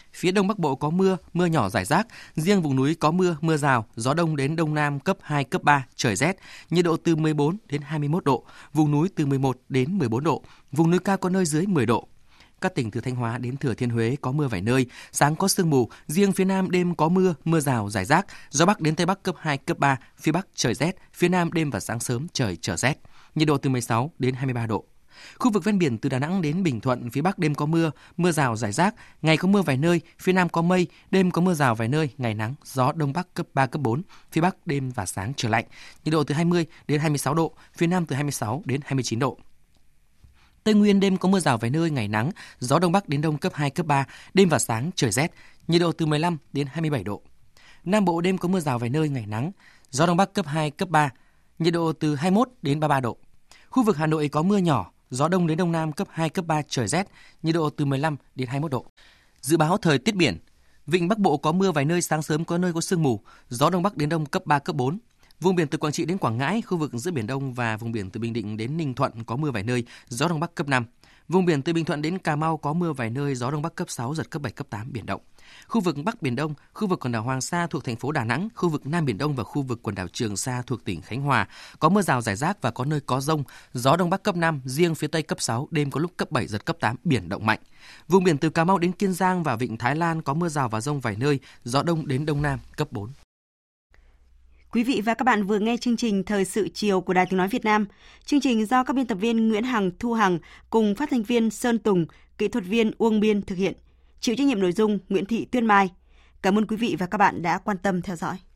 Phía Đông Bắc Bộ có mưa, mưa nhỏ rải rác. Riêng vùng núi có mưa, mưa rào, gió Đông đến Đông Nam cấp 2, cấp 3, trời rét. Nhiệt độ từ 14 đến 21 độ, vùng núi từ 11 đến 14 độ, vùng núi cao có nơi dưới 10 độ. Các tỉnh từ Thanh Hóa đến Thừa Thiên Huế có mưa vài nơi, sáng có sương mù, riêng phía Nam đêm có mưa, mưa rào rải rác, gió Bắc đến Tây Bắc cấp 2, cấp 3, phía Bắc trời rét, phía Nam đêm và sáng sớm trời trở rét. Nhiệt độ từ 16 đến 23 độ. Khu vực ven biển từ Đà Nẵng đến Bình Thuận, phía Bắc đêm có mưa, mưa rào rải rác, ngày có mưa vài nơi, phía Nam có mây, đêm có mưa rào vài nơi, ngày nắng, gió Đông Bắc cấp 3, cấp 4, phía Bắc đêm và sáng trời lạnh. Nhiệt độ từ 20 đến 26 độ, phía Nam từ 26 đến 29 độ. Tây Nguyên đêm có mưa rào vài nơi, ngày nắng, gió Đông Bắc đến Đông cấp 2, cấp 3, đêm và sáng trời rét, nhiệt độ từ 15 đến 27 độ. Nam Bộ đêm có mưa rào vài nơi, ngày nắng, gió Đông Bắc cấp 2, cấp 3, nhiệt độ từ 21 đến 33 độ. Khu vực Hà Nội có mưa nhỏ, gió Đông đến Đông Nam cấp 2, cấp 3 trời rét, nhiệt độ từ 15 đến 21 độ. Dự báo thời tiết biển, vịnh Bắc Bộ có mưa vài nơi, sáng sớm có nơi có sương mù, gió Đông Bắc đến Đông cấp 3, cấp 4. Vùng biển từ Quảng Trị đến Quảng Ngãi, khu vực giữa Biển Đông và vùng biển từ Bình Định đến Ninh Thuận có mưa vài nơi, gió Đông Bắc cấp 5. Vùng biển từ Bình Thuận đến Cà Mau có mưa vài nơi, gió Đông Bắc cấp 6, giật cấp 7, cấp 8, biển động. Khu vực Bắc Biển Đông, khu vực quần đảo Hoàng Sa thuộc thành phố Đà Nẵng, khu vực Nam Biển Đông và khu vực quần đảo Trường Sa thuộc tỉnh Khánh Hòa có mưa rào rải rác và có nơi có dông, gió Đông Bắc cấp 5, riêng phía Tây cấp 6, đêm có lúc cấp 7, giật cấp 8, biển động mạnh. Vùng biển từ Cà Mau đến Kiên Giang và Vịnh Thái Lan có mưa rào và dông vài nơi, gió Đông đến Đông Nam cấp 4. Quý vị và các bạn vừa nghe chương trình Thời sự chiều của Đài Tiếng nói Việt Nam. Chương trình do các biên tập viên Nguyễn Hằng, Thu Hằng cùng phát thanh viên Sơn Tùng, kỹ thuật viên Uông Biên thực hiện. Chịu trách nhiệm nội dung Nguyễn Thị Tuyên Mai. Cảm ơn quý vị và các bạn đã quan tâm theo dõi.